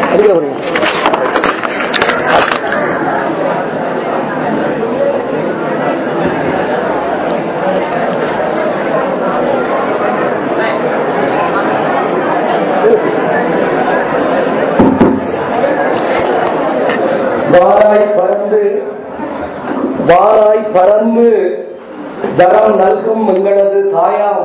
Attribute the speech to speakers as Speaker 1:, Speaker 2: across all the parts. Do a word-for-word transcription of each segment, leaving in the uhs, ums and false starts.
Speaker 1: வாராய் பறந்து வாராய் பறந்து வரம் நல்கும் எங்களது தாயாம்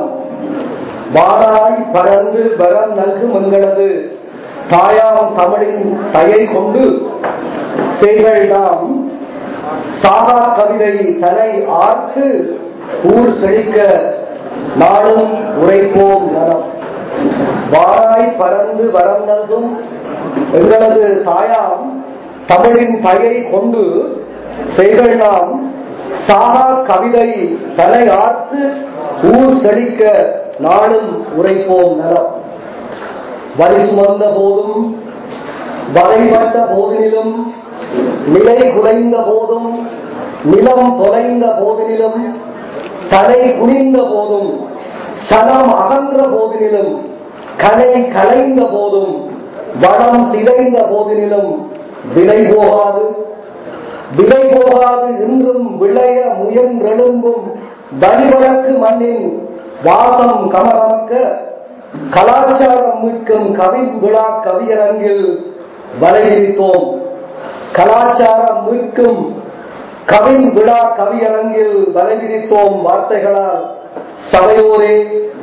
Speaker 1: வாராய் பறந்து வரம் நல்கும் எங்களது தாயாம் தமிழின் தயை கொண்டு செய்கள் நாம் சாகா கவிதை தலை ஆர்த்து ஊர் செழிக்க நாளும் உரைப்போம் நலம். வாராய் பறந்து வரம் நல்கும் எங்களது தாயாம் தமிழின் தயை கொண்டு செய்கள் நாம் சாகா கவிதை தலை ஆர்த்து ஊர் செழிக்க நாளும் உரைப்போம் நலம். வரி சுமந்த போதும் வரைபட்ட போதினிலும் நிலை குலைந்த போதும் நிலம் தொலைந்த போதினிலும் தலை குனிந்த போதும் சனம் அகன்ற போதினிலும் கலை கலைந்த போதும் வனம் சிதைந்த போதினிலும் விலை போகாது விலை போகாது இன்றும் விளைய முயன்றெழும்பும் வழிவழக்கு மண்ணின் வாசம் கமரமக்க கலாச்சாரம் மீட்கும் கவி விழா கவியரங்கில் வலைவிரித்தோம். கலாச்சாரம் மீட்கும் கவி விழா கவியரங்கில் வலைவிரித்தோம் வார்த்தைகளால் சபையோரே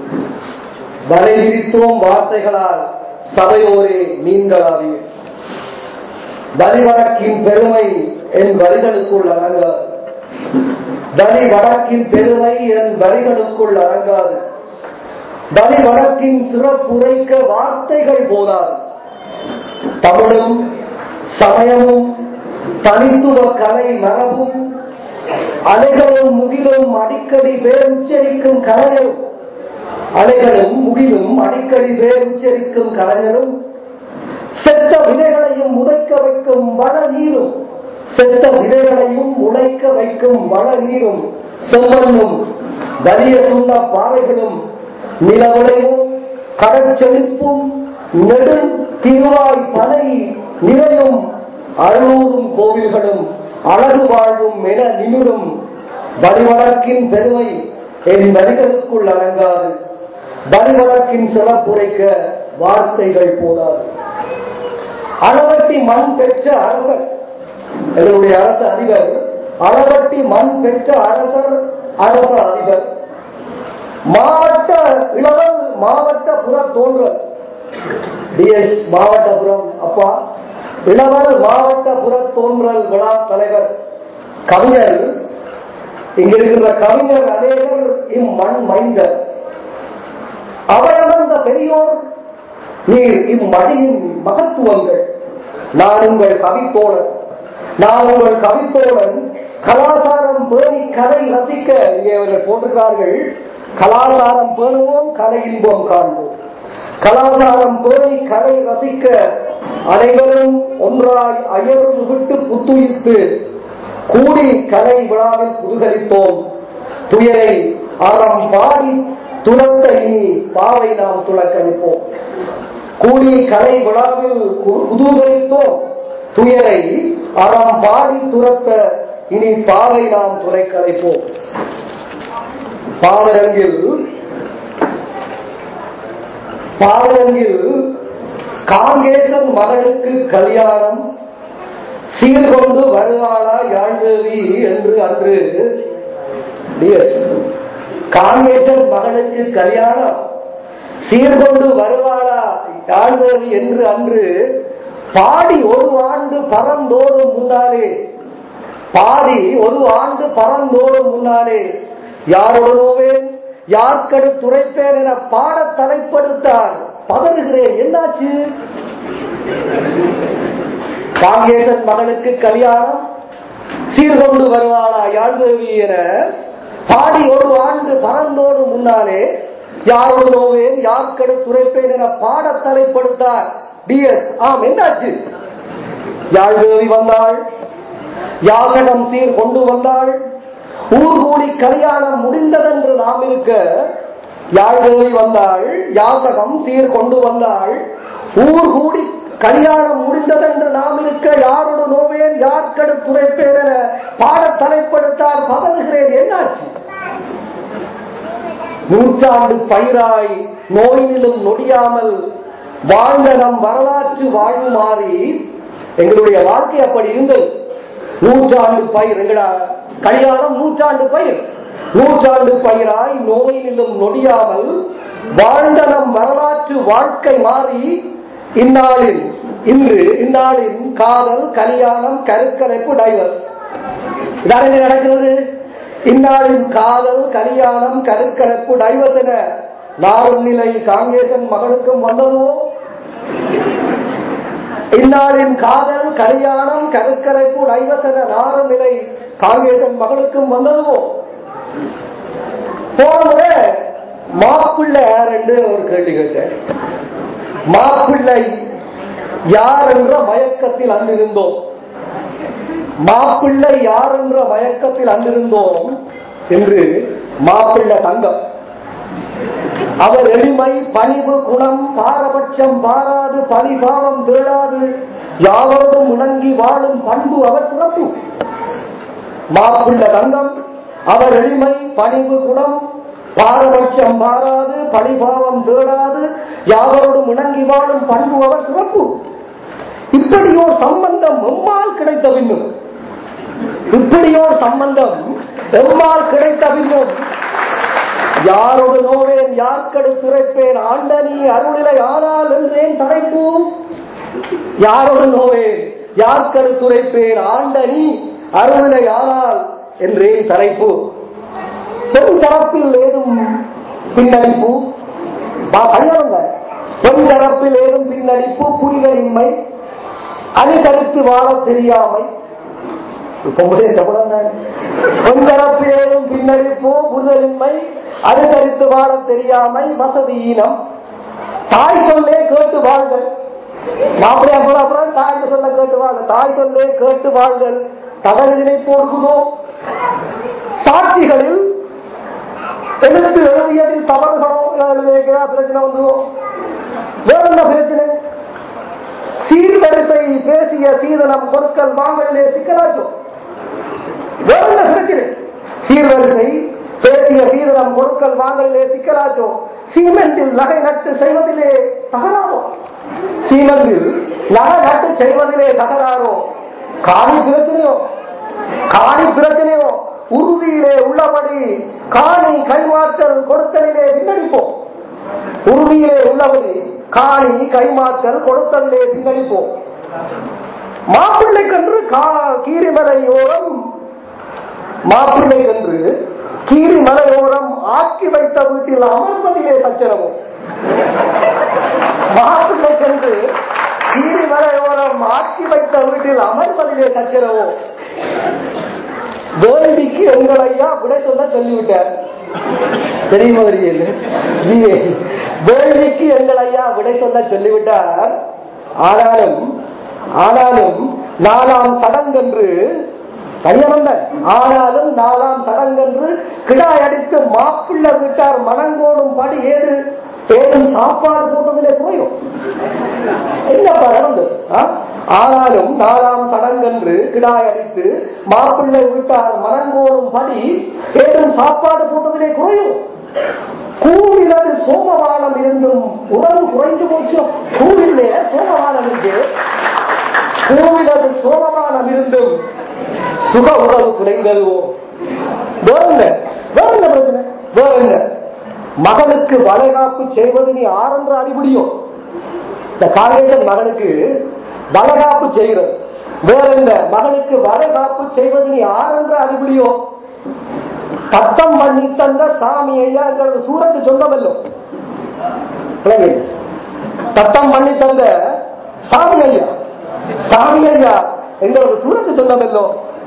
Speaker 1: வலைவிரித்தோம் வார்த்தைகளால் சபையோரே நீங்களாவே. வரி வழக்கின் பெருமை என் வரிகளுக்குள் அடங்காது. வரி வழக்கின் பெருமை என் வரிகளுக்குள் அடங்காது. வரி வழக்கின் சிறப்புரைக்க வார்த்தைகள் போதாது. தமிழும் சமயமும் தனித்துவ கலை மரபும் அலைகளும் முகிலும் அடிக்கடி பேர் உச்சரிக்கும் கலைஞரும் அலைகளும் முகிலும் அடிக்கடி பேர் உச்சரிக்கும் கலைஞரும் செத்த விதைகளையும் உதைக்க வைக்கும் வள நீரும் செத்த விதைகளையும் உழைக்க வைக்கும் வள நீரும் செம்மண்ணும் வலிய சுண்ண பாறைகளும் நிலவுலையும் கடற்செழிப்பும் நெடும் திருவாய் பனை நிறையும் அறுநூறும் கோவில்களும் அழகு வாழ்வும் என நிமிரும் வரிவழக்கின் பெருமை என் வரிகளுக்குள் அடங்காது. வரிவழக்கின் சிறப்புரைக்க வார்த்தைகள் போதாது. அளவட்டி மண் பெற்ற அரசர் எங்களுடைய அரச அதிபர் அளவட்டி மண் பெற்ற அரசர் அரச அதிபர் மாவட்ட இளவல் மாவட்ட புற தோன்றல் டிஎஸ் மாவட்டபுரம் அப்பா இளவல் மாவட்ட புற தோன்றல் விழா தலைவர் கவிஞர் இங்கிருக்கின்ற கவிஞர் அநேகர் இம்மண் மைந்தர் அவரந்த பெரியோர் நீர் இம்மடியின் மகத்துவங்கள். நான் உங்கள் கவித்தோழன் நான் உங்கள் கவித்தோழன் கலாச்சாரம் பேணி கலை ரசிக்க இங்கே அவர்கள் போட்டிருக்கிறார்கள். கலாச்சாரம் பேணுவோம் கலை இன்பம் காண்போம். கலாச்சாரம் பேணி கலை ரசிக்க அனைவரும் ஒன்றாய் அயர்வு விட்டு புத்துயிர்த்து கூடி கலை விழாவில் புதுகரித்தோம். துயரை அறம் பாடி துளக்க இனி பாவை நாம் துளக்களிப்போம். கூடி கலை விழாவில் குதூகலித்தோம். துயரை அறம் பாடி துரத்த இனி பாவை நாம் துளைக்கலைப்போம். பாவரங்கில் பாவரங்கில் காங்கேசன் மகளுக்கு கல்யாணம் சீர்கொண்டு வருவாளா யாழ்தேவி என்று அன்று காங்கேசன் மகளுக்கு கல்யாணம் சீர்கொண்டு வருவாளா யாழ்தேவி என்று அன்று பாடி ஒரு ஆண்டு பரந்தோறும் முன்னாலே பாடி ஒரு ஆண்டு பரந்தோறும் முன்னாலே யாரோடுவேன் யார்கடு துரைப்பேன் என பாட தலைப்படுத்தார். பதறுகிறேன், என்னாச்சு? காங்கேசன் மகளுக்கு கல்யாணம் சீர்கொண்டு வருவாளா யாழ்தேவி என பாடி ஒரு ஆண்டு பரந்தோடு முன்னாலே யாரோடு நோவேன் யார்கடு துரைப்பேன் என பாட தலைப்படுத்தார். டிஎஸ் ஆம், என்னாச்சு? யாழ்தேவி வந்தாள், யாசகம் சீர் கொண்டு வந்தாள். ஊர் கூடி கல்யாணம் முடிந்ததென்று நாம் இருக்க யாழ்தேவி வந்தாள், யாசகம் சீர் கொண்டு வந்தாள். ஊர் கூடி கல்யாணம் முடி இந்ததென்று நாம் இருக்க யாரோடு நோவேன் யார்கடு துரைப்பேன் என பாட தலைப்படுத்தார் பதறுகிறேன். என்னாச்சு? நூற்றாண்டு பயிராய் நோயினிலும் நொடியாமல் வாழ்ந்த நம் வரலாற்று வாழ்வு மாறி எங்களுடைய வாழ்க்கை அப்படி இருந்தது. நூற்றாண்டு பயிர் எங்கடா கல்யாணம் நூற்றாண்டு பயிர். நூற்றாண்டு பயிராய் நோயினிலும் நொடியாமல் வாழ்ந்த நம் வரலாற்று வாழ்க்கை மாறி இந்நாளில் இன்று இந்நாளின் காதல் கல்யாணம் கருக்கலைப்பு டைவர்ஸ் இதான் என்ன நடக்கிறது? இந்நாளின் காதல் கல்யாணம் கருக்கலைப்பு டைவர்ஸ் என நாளும் நிலை காங்கேசன் மகனுக்கும் வந்ததோ? இந்நாளின் காதல் கல்யாணம் கருக்கலைப்பு டைவர்ஸ் என நாளும் நிலை காங்கேசன் மகனுக்கும் வந்ததுவோ? போன மாப்பிள்ளை யார் என்று ஒரு கேள்வி கேட்டேன். மாப்பிள்ளை யார் என்ற மயக்கத்தில் அன்றிருந்தோம். மாப்பிள்ளை யார் என்ற மயக்கத்தில் அன்றிருந்தோம் என்று மாப்பிள்ளை தங்கம். அவர் எளிமை பணிவு குணம் பாரபட்சம் பாராது பழிபாவம் தேடாது யாவரோடும் உணங்கி வாழும் பண்பு அவர் சிறப்பு. மாப்பிள்ளை தங்கம் அவர் எளிமை பணிவு குணம் பாரபட்சம் பாராது பழிபாவம் தேடாது யாவரோடும் இணங்கி வாழும் பண்பு அவர் சிறப்பு. இப்படியோர் சம்பந்தம் எம்மால் கிடைத்த பின்னும் இப்படியோர் சம்பந்தம் எம்மால் கிடைத்த பின்னும் யாரோடு நோவேன் யார்கடு துரைப்பேன் ஆண்டனி அருளிலை ஆனால் என்றேன் தலைப்பு. யாரோடு நோவேன் யார்கடு துரைப்பேன் ஆண்டனி அருளிலை ஆனால் என்றேன் தலைப்பு. பெண் தரப்பில் ஏதும் பின்னடிப்பு கல்யாணங்க. பெண் தரப்பில் ஏதும் பின்னடிப்பு புரிதலின்மை அனுசரித்து வாழ தெரியாமை. பெண் தரப்பில் ஏதும் பின்னடிப்பு புரிதலின்மை அனுசரித்து வாழ தெரியாமை வசதி ஈனம் தாய் சொல்லே கேட்டு வாழ்தல். மாப்பிள்ளை அப்புறம் அப்புறம் தாய் சொல்ல கேட்டு வாழ்தல். தாய் சொல்லே கேட்டு வாழ்தல் தகவலினை போடுகிறோ. சாட்சிகளில் எழுத்து எழுதியதில் தவறுகளோ எழுதியிருக்கிறா பிரச்சனை வந்ததோ? வேற என்ன பிரச்சனை? சீர்வரிசை பேசிய சீதனம் கொடுக்கல் வாங்கலிலே சிக்கலாச்சோ? வேற என்ன பிரச்சனை? சீர்வரிசை பேசிய சீதனம் கொடுக்கல் வாங்கலிலே சிக்கலாச்சோ? சீமெண்டில் நகை நட்டு செய்வதிலே தகராறோ? சீமெண்டில் நகை நட்டு செய்வதிலே தகராறோ? காணி பிரச்சனையோ? காணி பிரச்சனையோ? உறுதியிலே உள்ளபடி காணி கைமாற்றல் கொடுத்தலிலே பின்னடிப்போம். உறுதியிலே உள்ளபடி காணி கைமாற்றல் கொடுத்தலிலே பின்னடிப்போம். மாப்பிள்ளைக்கென்று கீரிமலையோரம் மாப்பிள்ளைக்கென்று கீரிமலையோரம் ஆக்கி வைத்த வீட்டில் அமர்வதிலே சச்சரவும். மாப்பிள்ளைக்கென்று கீரிமலையோரம் ஆக்கி வைத்த வீட்டில் அமர்வதிலே சச்சரவும். வேள்விக்கு எங்கள் ஐயா விடை சொல்ல சொல்லிவிட்டார். தெரியுமா? வேள்விக்கு எங்கள் ஐயா விடை சொல்ல சொல்லிவிட்டார். ஆனாலும் ஆனாலும் நாலாம் சடங்கென்று கல்யாணம் ஆனாலும் நாலாம் சடங்கென்று கிடாய் அடித்து மாப்பிள்ளை விட்டார் மனங்கோடும் படி ஏது ஏதும் சாப்பாடு போட்டதிலே போயும். என்னப்பா நடந்தது? ஆனாலும் நாலாம் சடங்கென்று கிடாய் அடித்து மாப்பிள்ளை விட்டார் மனங்கோடும் படி ஏதும் சாப்பாடு போட்டதிலே குறையும். கூவிலது சோமவானம் இருந்தும் உறவு குறைந்து போச்சு. கூவிலே சோமவானம் இருக்கு. கூவிலது சோமவானம் இருந்தும் சுக உறவு குறைந்ததுவோ? வேற வேற பிரச்சனை? வேற மகனுக்கு வளைகாப்பு செய்வது நீ ஆரன்ற அடிபடியோ? இந்த காலேஜன் மகனுக்கு வளைகாப்பு செய்கிறது. வேற இந்த மகனுக்கு வளைகாப்பு செய்வது நீ ஆரன்ற அடிபடியோ? சத்தம் பண்ணி தந்த சாமி ஐயா எங்களது சூரத்து சொந்தமல்லோ? சத்தம் பண்ணி தந்த சாமி ஐயா சாமி ஐயா எங்களது சூரத்து சொந்தமல்லோ?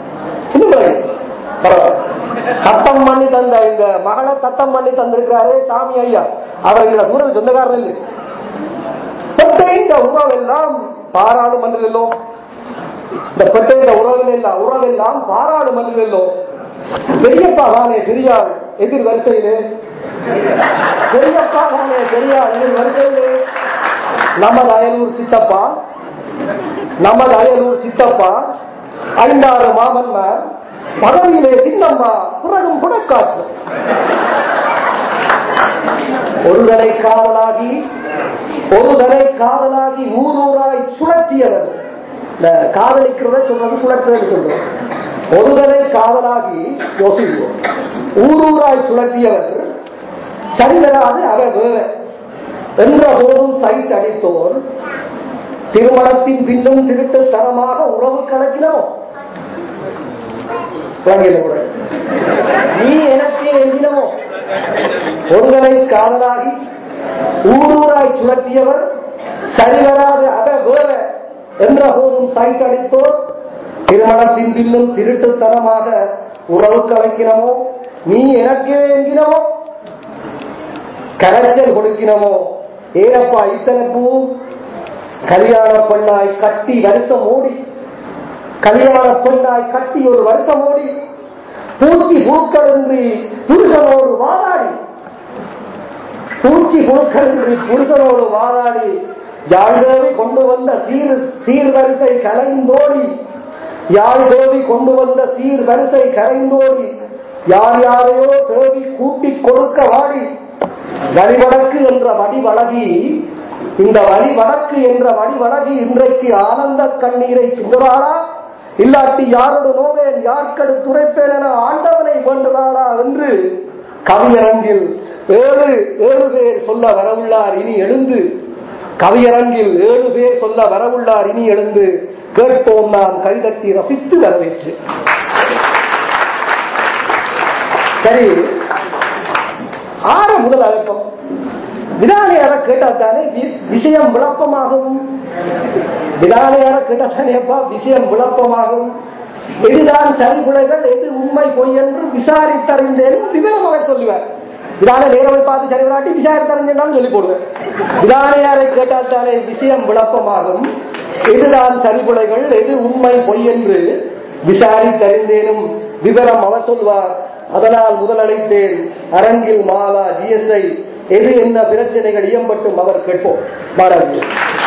Speaker 1: சத்தம் பண்ணி தந்த இந்த மகளை சத்தம் பண்ணி தந்திருக்கிறாரே சாமி ஐயா, அவர் எங்களை சூரத்து சொந்தக்காரர் இல்லை. பெற்ற உறவெல்லாம் பாராளுமன்றிலோ? இந்த பெற்ற உறவெல்லாம் உறவெல்லாம் பாராளுமன்றிலோ? பெரியப்பா தானே பெரியார் எதிர் வரிசையிலே? பெரியப்பா தானே பெரியார் எதிர் வரிசையிலே? நமது அயலூர் சித்தப்பா நமது அயலூர் சித்தப்பா, ஐந்தாறு மாமன்மார், பதவியிலே சின்னம்மா, புறகும் புடக்காற்று. ஒருதலை காதலாகி ஒருதலை காதலாகி ஊரூராய் சுழற்றியவர். இந்த காதலிக்கிறத சொல்றது சுழற்றுன்னு சொல்றோம். ஒருதலை காதலாகி யோசிப்போம். ஊரூராய் சுழற்றியவர் சரிவராது அவர் வேற என்ற போதும் சைட் அடித்தோர் திருமணத்தின் பின்னும் திருட்டு தரமாக உறவு கலக்கினோம். நீ எனக்கு எழுதினமோ ஒருதலை காதலாகி ஊரூராய் சுழற்றியவர் சரிவராது அவர் வேற என்ற போதும் சைட் அடித்தோர் திருமணத்தின் பின்னும் திருட்டு தரமாக உறவு கலக்கினமோ. நீ எனக்கே என்கினமோ கரைச்சல் கொடுக்கினமோ. ஏனப்பா இத்தனை பூ கல்யாண பெண்ணாய் கட்டி வருஷம் ஓடி கல்யாண பெண்ணாய் கட்டி ஒரு வருஷம் ஓடி பூச்சி புழுக்களின்றி புருஷனோடு வாதாடி பூச்சி புழுக்களின்றி புருஷனோடு வாதாடி யாழ்தேவி கொண்டு வந்த சீர் சீர்வரிசை கலைந்தோடி யாழ்தேவி கொண்டு வந்த சீர்வரிசை கலைந்தோடி யார் யாரையோ தேவி கூட்டி கொடுக்க வாடி வழிவடக்கு என்ற வடிவழகி இந்த வழிவடக்கு என்ற வடிவழகி இன்றைக்கு ஆனந்த கண்ணீரை சிந்துவாளா, இல்லாட்டி யாரோடு நோவேன் யார்கடு துரைப்பேன் என ஆண்டவனை கொண்டுவாளா என்று கவியரங்கில் ஏழு ஏழு பேர் சொல்ல வரவுள்ளார். இனி எழுந்து கவியரங்கில் ஏழு பேர் சொல்ல வரவுள்ளார். இனி எழுந்து கேட்போம் நாம் கைதட்டி ரசித்து வரவேற்று. சரி, ஆறு முதல் அழைப்போம். விதானையார கேட்டாத்தானே விஷயம் விளப்பமாகும். விதானையார கேட்டாத்தானேப்பா விஷயம் விளப்பமாகும். எதுதான் சரிகுலைகள் எது உண்மை பொய் என்று விசாரித்தறிந்தேன் விவரமாக சொல்லுவார். விதான நேரவை பார்த்து சரி விளாட்டி விசாரித்தறிஞ்சாலும் சொல்லி போடுவேன். விதானையாரை கேட்டாத்தானே விஷயம் விளப்பமாகும். எதுதான் சரிகுலைகள் எது உண்மை பொய் என்று விசாரித்தறிந்தேனும் விவரம் அவர் சொல்வார். அதனால் முதல் அழைத்தேன் அரங்கில் மாலா ஜிஎஸ்ஐ எது என்ன பிரச்சனைகள் இயம்பட்டும் அவர் கேட்போம். மாறாது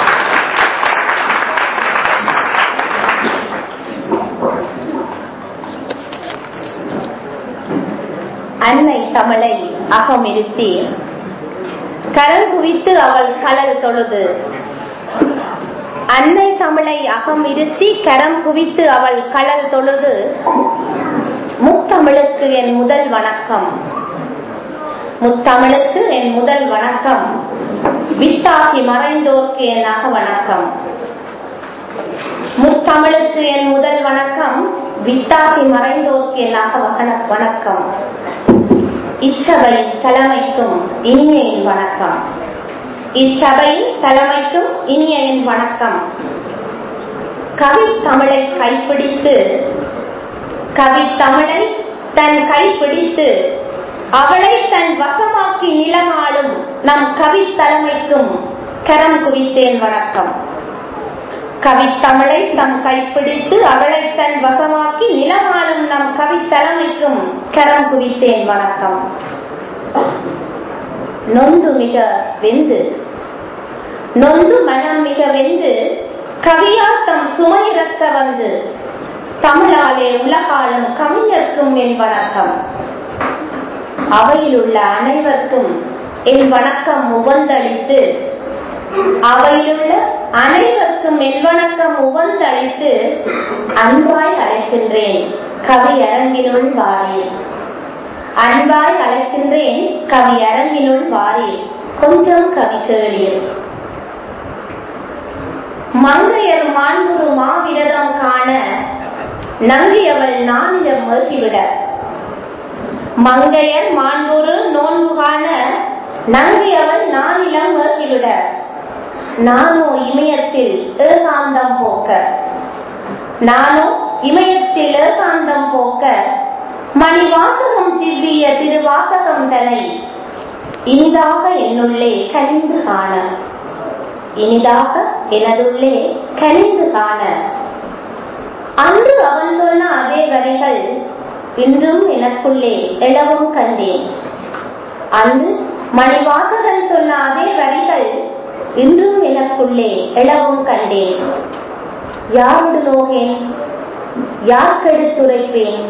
Speaker 2: அன்னை தமிழை அகமிருத்தி கரல் குவித்து அவள் கடல் தொழுது. அன்னை தமிழை அகமிருத்தி கரம் குவித்து அவள் கடல் தொழுது. முத்தமிழுக்கு என் முதல் வணக்கம். முத்தமிழுக்கு என் முதல் வணக்கம். விட்டாகி மறைந்தோர்க்கு என் அக வணக்கம். முத்தமிழுக்கு என் முதல் வணக்கம். விட்டாகி மறைந்தோர்க்கு என் அக வணக்கம். இச்சபையின் தலைமைக்கும் இனிய என் வணக்கம். இச்சபையின் தலைமைக்கும் இனிய என் வணக்கம். கவி தமிழை கைப்பிடித்து கவி தமிழை தன் கைப்பிடித்து அவளை தன் வசமாக்கி நிலமாளும் நம் கவி தலைமைக்கும் கரம் குவித்தேன் வணக்கம். கவித்தமிழை தம் கைப்பிடித்து அவளை தன் வசமாக்கி நிலமாளும் நம் கவி தலைமைக்கும் கரம் குவித்தேன் வணக்கம். நொந்து மிக வெந்து நொந்து மனம் மிக வெந்து கவியால் தம் சுமையிறக்க வந்து தமிழாலே உலகாலும் கவிஞர்க்கும் என் வணக்கம். அவையில் உள்ள அனைவருக்கும் என் வணக்கம் உவந்தளித்து அவையிலுள்ள அனைவருக்கும் என் வணக்கம் உவந்தளித்து அன்பாய் அழைக்கின்றேன் கவி அரங்கினுள் வாரி. அன்பாய் அழைக்கின்றேன் கவி அரங்கினுள் வாரி. கொஞ்சம் கவி கேளீர். மங்கையர் மாண்புறு மாவிரதம் காண நங்கியவள் நானிடம் மறுவிட. மங்கையர் மாண்புறு நோன்பு காண நங்கியவள் நானிலம் மறுவிட. நானோ இமயத்தில் ஏகாந்தம் போக்க நானோ இமயத்தில் ஏகாந்தம் போக்க மணிவாசகம் திவ்விய திருவாசகம் தனை இனிதாக என்னுள்ளே கனிந்து காண. இனிதாக எனதுள்ளே கனிந்து காண. அன்று அவன் சொன்ன அதே வரிகள் இன்றும் எனக்குள்ளே எழவும் கண்டேன். அன்று மணிவாசகன் சொன்ன அதே வரிகள் இன்றும் எனக்குள்ளே எழவும் கண்டேன். யாரோடு நோகேன், யார்கெடுத்துரைப்பேன்?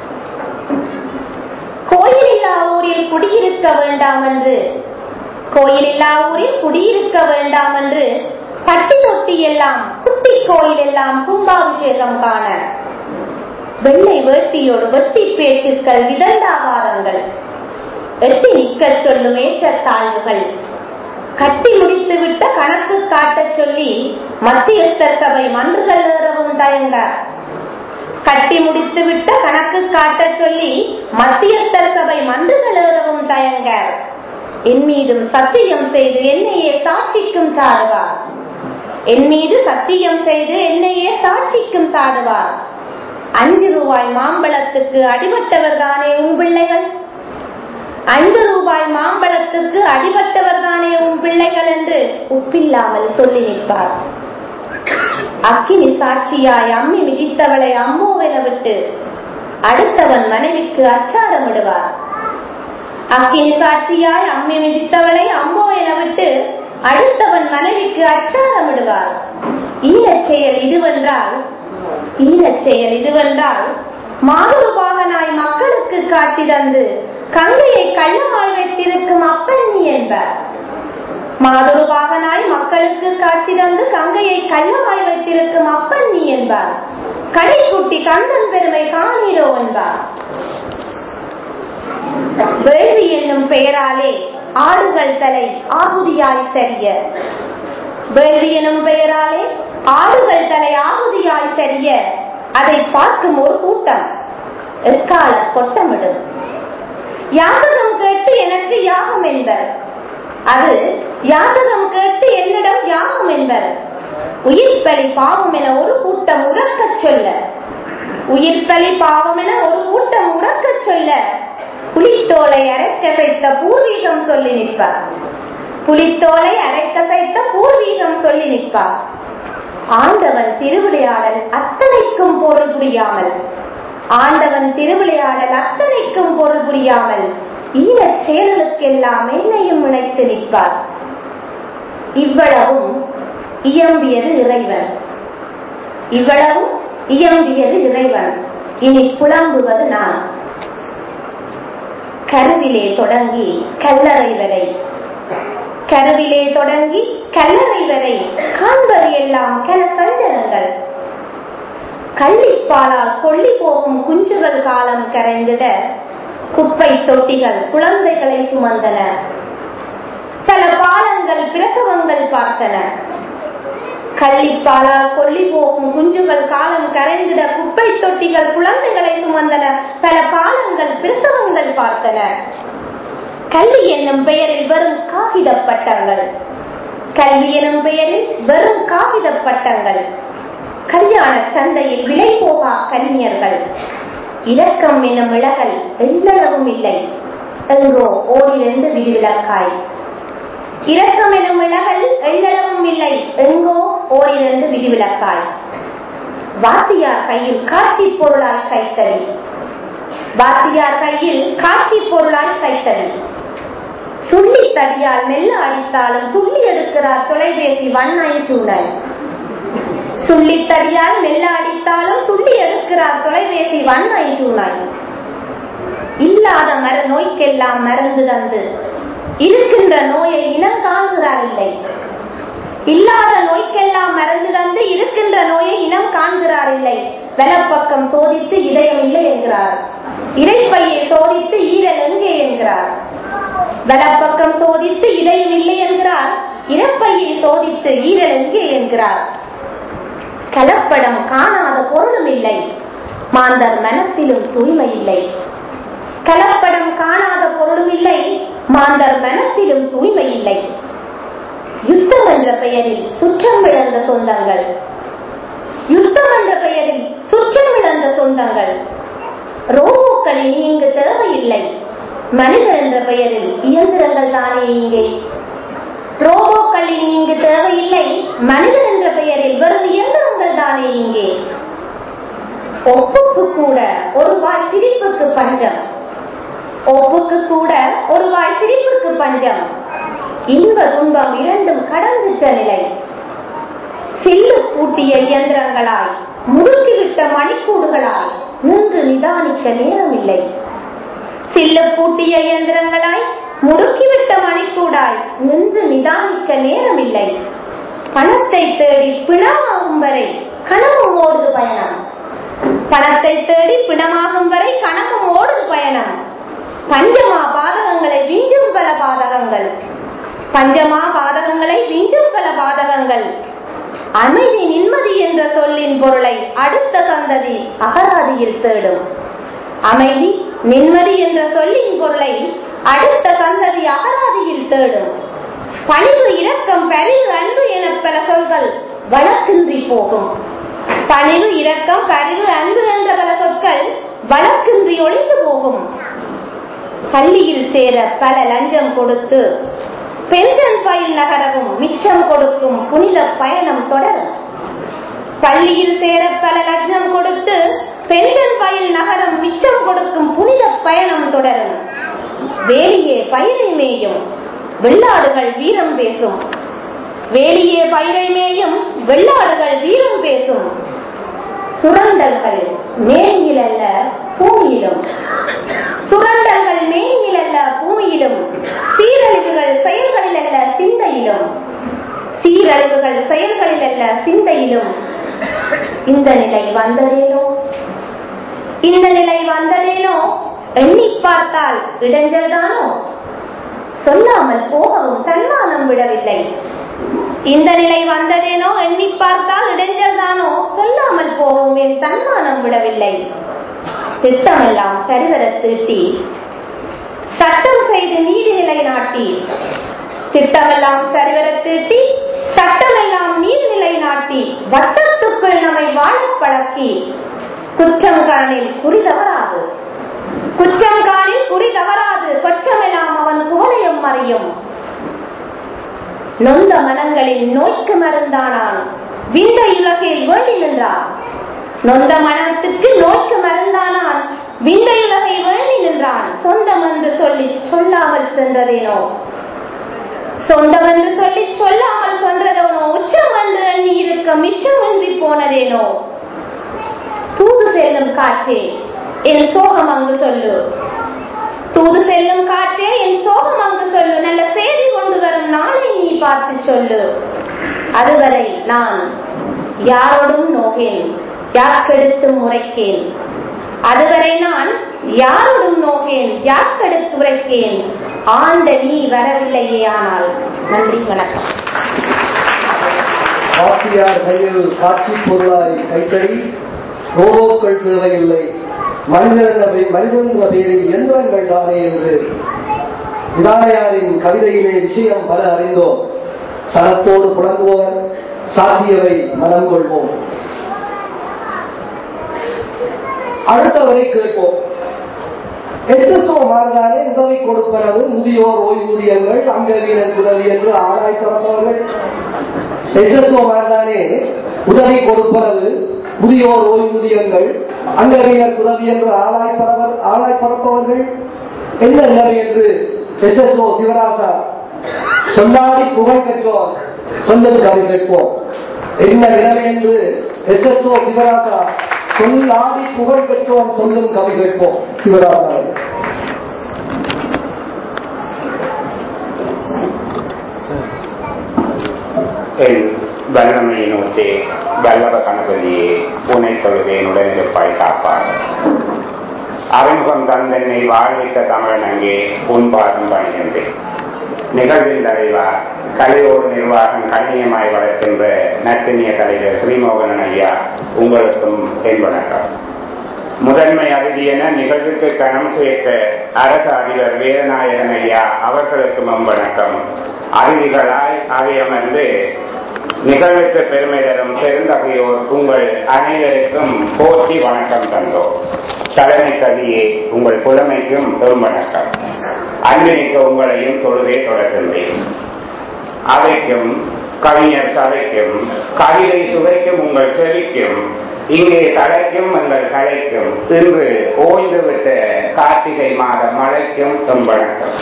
Speaker 2: கோயிலில்லா ஊரில் குடியிருக்க வேண்டாம் என்று கோயிலில்லா ஊரில் குடியிருக்க வேண்டாம் என்று பட்டி தொட்டி எல்லாம் குட்டி கோயில் எல்லாம் கும்பாபிஷேகம் காண வெள்ளை வேட்டியோடு வெட்டி பேச்சுக்கள் விதண்டாவாதங்கள் எட்டி நிற்க சொல்லும் ஏற்றத்தாழ்வுகள் கட்டி முடித்து விட்ட கணக்கு காட்ட சொல்லி மத்தியஸ்தர் சபை மன்றுகள் ஏறவும் தயங்க கட்டி முடித்து விட்ட கணக்கு காட்ட சொல்லி மத்தியஸ்தர் சபை மன்றுகள் ஏறவும் தயங்க என் மீதும் சத்தியம் செய்து என்னையே சாட்சிக்கும் சாடுவார் என் மீது சத்தியம் செய்து என்னையே சாட்சிக்கும் சாடுவார். அஞ்சு ரூபாய் மாம்பழத்துக்கு அடிபட்டவர் தானே உன் பிள்ளைகள், ஐந்து ரூபாய் மாம்பழத்துக்கு அடிபட்டவர் தானே உன் பிள்ளைகள் என்று உப்பில்லாமல் சொல்லி நிற்பார். அக்கினி சாட்சியாய் அம்மி மிதித்தவளை அம்மோவென விட்டு அடுத்தவன் மனைவிக்கு அச்சாரமிடுவார். அக்கினி சாட்சியாய் அம்மி மிதித்தவளை அம்மோ என விட்டு அடுத்தவன் மனைவிக்கு அச்சாரமிடுவார். ஈனச் செயல் இதுவென்றால் ஈனச் செயல் இதுவென்றால் மாதுருபாகனாய் மக்களுக்கு காட்சி தந்து கங்கையை கள்ளமாய் வைத்திருக்கும் அப்பன் நீ என்பார். மாதுருபாகனாய் மக்களுக்கு காட்சி தந்து கங்கையை கள்ளமாய் வைத்திருக்கும் அப்பன் நீ என்பார். கடைக்குட்டி கந்தன் பெருமை காணீரோ என்பார். வேள்வி என்னும் பெயராலே ஆடுகள் தலை ஆகுதியாய் சரிய வேள்வி எனும் பெயராலே ஆடுகள் தலை ஆகுதியாய் சரிய அதை பார்க்கும் ஒரு கூட்டம் எக்கால கொட்டமிடும். யாதகம் கேட்டு எனக்கு யாகம் என்பர், அது யாதகம் கேட்டு என்னிடம் யாகம் என்பர். உயிர்ப்பலி பாவம் என ஒரு கூட்டம் உறக்க சொல்ல உயிர்ப்பலி பாவம் என ஒரு கூட்டம் உறக்க சொல்ல புலித்தோலை அரைக்கசைத்த பூர்வீகம் சொல்லி நிற்பார். புலித்தோலை அரைக்கசைத்த பூர்வீகம் சொல்லி நிற்பார். ஆண்டவன் திருவிளையாடல் அத்தனைக்கும் பொருள் புரியாமல் ஆண்டவன் திருவிளையாடல் அத்தனைக்கும் பொருள் புரியாமல் ஈனச் செயல்களுக்கெல்லாம் என்னையும் இணைத்து நிற்பார். இவ்வளவும் இயம்பியது இறைவன் இவ்வளவும் இயம்பியது இறைவன் இனி புலம்புவது நான். கருவிலே தொடங்கி கல்லறை வரை கருவிலே தொடங்கி கல்லறை வரை காண்பது எல்லாம் கன சஞ்சலங்கள். கள்ளிப்பாலால் கொள்ளி போகும் குஞ்சுகள் காலம் கரைந்திட குப்பை தொட்டிகள் குழந்தைகளை சுமந்தன. பல பாலங்கள் பிரசவங்கள் பார்த்தன. கள்ளிப்பாலால் கொள்ளி போகும் குஞ்சுகள் காலம் கரைந்திட குப்பை தொட்டிகள் குழந்தைகளை சுமந்தன. பல பாலங்கள் பிரசவங்கள் பார்த்தன. கல்வி என்னும் பெயரில் வெறும் காகித பட்டங்கள் கல்வி எனும் பெயரில் வெறும் காகித பட்டங்கள். கல்யாண சந்தையில் விலை போகா கலைஞர்கள். இரக்கம் எனும் விலகல் எள்ளளவும் இல்லை, எங்கோ ஓரிலிருந்து விதிவிலக்காய். இரக்கம் எனும் விலகல் எள்ளளவும் இல்லை, எங்கோ ஓரிலிருந்து விதிவிலக்காய். வாத்தியார் கையில் காட்சி பொருளாய் கைத்தறி வாத்தியார் கையில் காட்சி பொருளாய் கைத்தறி. சுள்ளி தடியால் மெல்ல அடித்தாலும் துள்ளி எடுக்கிறார் தொலைபேசி வண்ணாய் சூழல். சுள்ளி தடியால் மெல்ல அடித்தாலும் துள்ளி எடுக்கிறார் தொலைபேசி வண்ணாய் சூழல். இல்லாத மர நோய்க்கெல்லாம் மருந்து தந்து இருக்கின்ற நோயை இனம் காண்கிறார் இல்லை. இல்லாத நோய்க்கெல்லாம் மருந்து தந்து இருக்கின்ற நோயை இனம் காண்கிறார் இல்லை. வலப்பக்கம் சோதித்து இதயம் இல்லை என்கிறார், இறைப்பையை சோதித்து ஈரல் எங்கே என்கிறார். வலப்பக்கம் சோதித்து இதயம் இல்லை என்கிறார், இறைப்பையை சோதித்து ஈரல் எங்கே என்கிறார். கலப்படம் காணாத பொருளும் இல்லை, மாந்தர் மனத்திலும் தூய்மை இல்லை. கலப்படம் காணாத பொருளும் இல்லை, மாந்தர் மனத்திலும் தூய்மை இல்லை. யுத்தம் என்ற பெயரில் சுற்றம் இழந்த சொந்தங்கள் யுத்தம் என்ற பெயரில் சுற்றம் இழந்த சொந்தங்கள். ரோபோக்கள் இனி இங்கு தேவையில்லை, மனிதர் என்ற பெயரில் இயந்திரங்கள் தானே இங்கே. ரோபோக்கள் இனி இங்கு தேவையில்லை, மனிதர் என்ற பெயரில் வெறும் இயந்திரங்கள் தானே இங்கே. ஒப்புக்கு கூட ஒரு வாய் சிரிப்புக்கு பஞ்சம் ஒப்புக்கு கூட ஒரு வாய் சிரிப்புக்கு பஞ்சம். இன்ப துன்பம் இரண்டும் கடந்துட்ட நிலை. சில்லு பூட்டிய இயந்திரங்களாய் முடுக்கிவிட்ட மணிக்கூடுகளாய் நின்று நிதானிக்க நேரமில்லை. சில்லு பூட்டிய இயந்திரங்களாய் முடுக்கிவிட்ட மணிக்கூடாய் நின்று நிதானிக்க நேரமில்லை. பணத்தை தேடி பிணமாகும் வரை கனவும் ஓடுது பயணம். பணத்தை தேடி பிணமாகும் வரை கனவும் ஓடுது பயணம். பஞ்சமா பாதகங்களை விஞ்சும் பல பாதகங்கள். பஞ்சமா பாதகங்களை விஞ்சும் பல பாதகங்கள். அமைதி நிம்மதி என்ற சொல்லின் பொருளை அடுத்த சந்ததி அகராதியில் தேடும். அமைதி நிம்மதி என்ற சொல்லின் பொருளை அடுத்த சந்ததி அகராதியில் தேடும். பணிவு இரக்கம் பரிவு அன்பு என பல சொல்கள் வழக்கின்றி போகும். பணிவு இரக்கம் பரிவு அன்பு என்ற பல சொற்கள் வழக்கின்றி ஒழிந்து போகும். பள்ளியில் சேர பல லஞ்சம் கொடுத்து பென்ஷன் ஃபைல் நகரவும் மிச்சம் கொடுக்கும் புனித பயணம் தொடரும். பள்ளியில் சேர பல லஞ்சம் கொடுத்து பென்ஷன் ஃபைல் நகரம் மிச்சம் கொடுக்கும் புனித பயணம் தொடரும். வேலியே பயிரை மேயும் வெள்ளாடுகள் வீரம் பேசும். வேலியே பயிரை மேயும் வெள்ளாடுகள் வீரம் பேசும். சுரண்டல்கள் மேனியில் அல்ல பூமியிலும். சுரண்டல்கள் மேனியில் அல்ல பூமியிலும். சீரழிவுகள் செயல்களில் அல்ல சிந்தையிலும். சீரழிவுகள் செயல்களில் அல்ல சிந்தையிலும். இந்த நிலை வந்ததேனோ இந்த நிலை வந்ததேனோ எண்ணி பார்த்தால் இடைஞ்சல் தானோ. சொல்லாமல் போகவும் தன்மானம் விடவில்லை. இந்த நிலை வந்ததேனோ எண்ணி பார்த்தால் இடைஞ்சல் தானோ. சொல்லாமல் போகவும் என் தன்மானம் விடவில்லை. திட்டமெல்லாம் சரிவர தீட்டி சட்டம் செய்து நீதிநிலை நாட்டி. திட்டமெல்லாம் சரிவர தீட்டி சட்டமெல்லாம் நீதிநிலை நாட்டி வட்டத்துக்குள் நம்மை வாழ பழக்கி குற்றம் காணில் குறி தவறாது. குற்றம் காணில் குறி தவறாது. கொற்றமெல்லாம் அவன் குவளையம் மறையும். நொந்த மனங்களின் நோய்க்கு மருந்தானான் விந்தை உலகில் வேண்டி நின்றான். நொந்த மனத்துக்கு நோய்க்கு மருந்தானான் விந்தை உலகை வேண்டி நின்றான். சொந்தம் என்று சொல்லி சொல்லாமல் சென்றதேனோ. சொந்தம் என்று சொல்லி சொல்லாமல் சென்றதேனோ. உச்சம் என்று எண்ணி இருக்க மிச்சமின்றி போனதேனோ. தூது செல்லும் காற்றே என் சோகம் அங்கு சொல்லு. தூது செல்லும் காற்றே என் சோகம் அங்கு சொல்லு. நல்ல செய்தி கொண்டு வரும் நாளை நீ பார்த்து சொல்லு. அதுவரை நான் யாரோடும் நோகேன் யாக்கெடுத்து முறைக்கேன். அதுவரை நான் யாரோடும் நோகேன் யாக்கெடுத்து உரைக்கேன். ஆண்ட நீ வரவில்லையே ஆனால். நன்றி, வணக்கம்.
Speaker 1: வாத்தியார் கையில் காட்சி பொருளாய் கைத்தடி ரோபோக்கள் தேவையில்லை. மனிதன் மனிதன் பேரில் எந்திரங்கள் தானே என்று இதானையாரின் கவிதையிலே விஷயம் பல அறிந்தோம். சனத்தோடு புலங்குவோர் சாத்தியவை மனம் கொள்வோம். அடுத்தவரை கேட்போம். எஸ்எஸ்ஓ மாறுதானே உதவி கொடுப்பனவு முதியோர் ஓய்வூதியங்கள் அங்கவீனர் உதவி என்று ஆராய் பரப்பவர்கள். எஸ்எஸ்ஓ மாறுதானே உதவி கொடுப்பனவு முதியோர் ஓய்வூதியங்கள் அங்கவீனர் உதவி என்று ஆராய் பரவர் ஆராய் பரப்பவர்கள் என்ன நிலைமை என்று எஸ்எஸ்ஓ சிவராசா சொல்லாடி புகழ் பெற்றோர் சொல்லும் கவி கேட்போம். என்ன நிலைமை என்று எஸ்எஸ்ஓ சிவராசா சொல்லாடி புகழ் பெற்றோம் சொல்லும் கவி கேட்போம். சிவராசா
Speaker 3: வல்லமை நோக்கே வல்லப கணபதியே பூனை தொழுவேன் உடனிருப்பாய் காப்பார். அறிமுகம் தந்தென்னை வாழ்வித்த தமிழன் அங்கே உன்பாடும் பணிகின்றேன். நிகழ்வின் தலைவார் கலையோடு நிர்வாகம் கண்ணியமாய் வளர்க்கின்ற நட்டினிய கலைஞர் ஸ்ரீமோகனன் ஐயா உங்களுக்கும் என் வணக்கம். முதன்மை அறுதியென நிகழ்வுக்கு கணம் சேர்த்த அரசு அதிபர் வீரநாயகன் ஐயா அவர்களுக்கும் எம் வணக்கம். அறுதிகளாய் அவையமர்ந்து நிகழ்வுக்கு பெருமை தரும் பெருந்தகையோர் உங்கள் அனைவருக்கும் போற்றி வணக்கம் தந்தோம். தலைமை கவியே உங்கள் புலமைக்கும் பெரும் வணக்கம். அன்பினிக்க உங்களையும் தொழுவே தொடர்கின்றேன். அவைக்கும் கவிஞர் சபைக்கும் கவிதை சுவைக்கும் உங்கள் செவிக்கும் இங்கே தலைக்கும் எங்கள் கலைக்கும் இன்று ஓய்ந்துவிட்ட கார்த்திகை மாத மழைக்கும் பெரும் வணக்கம்.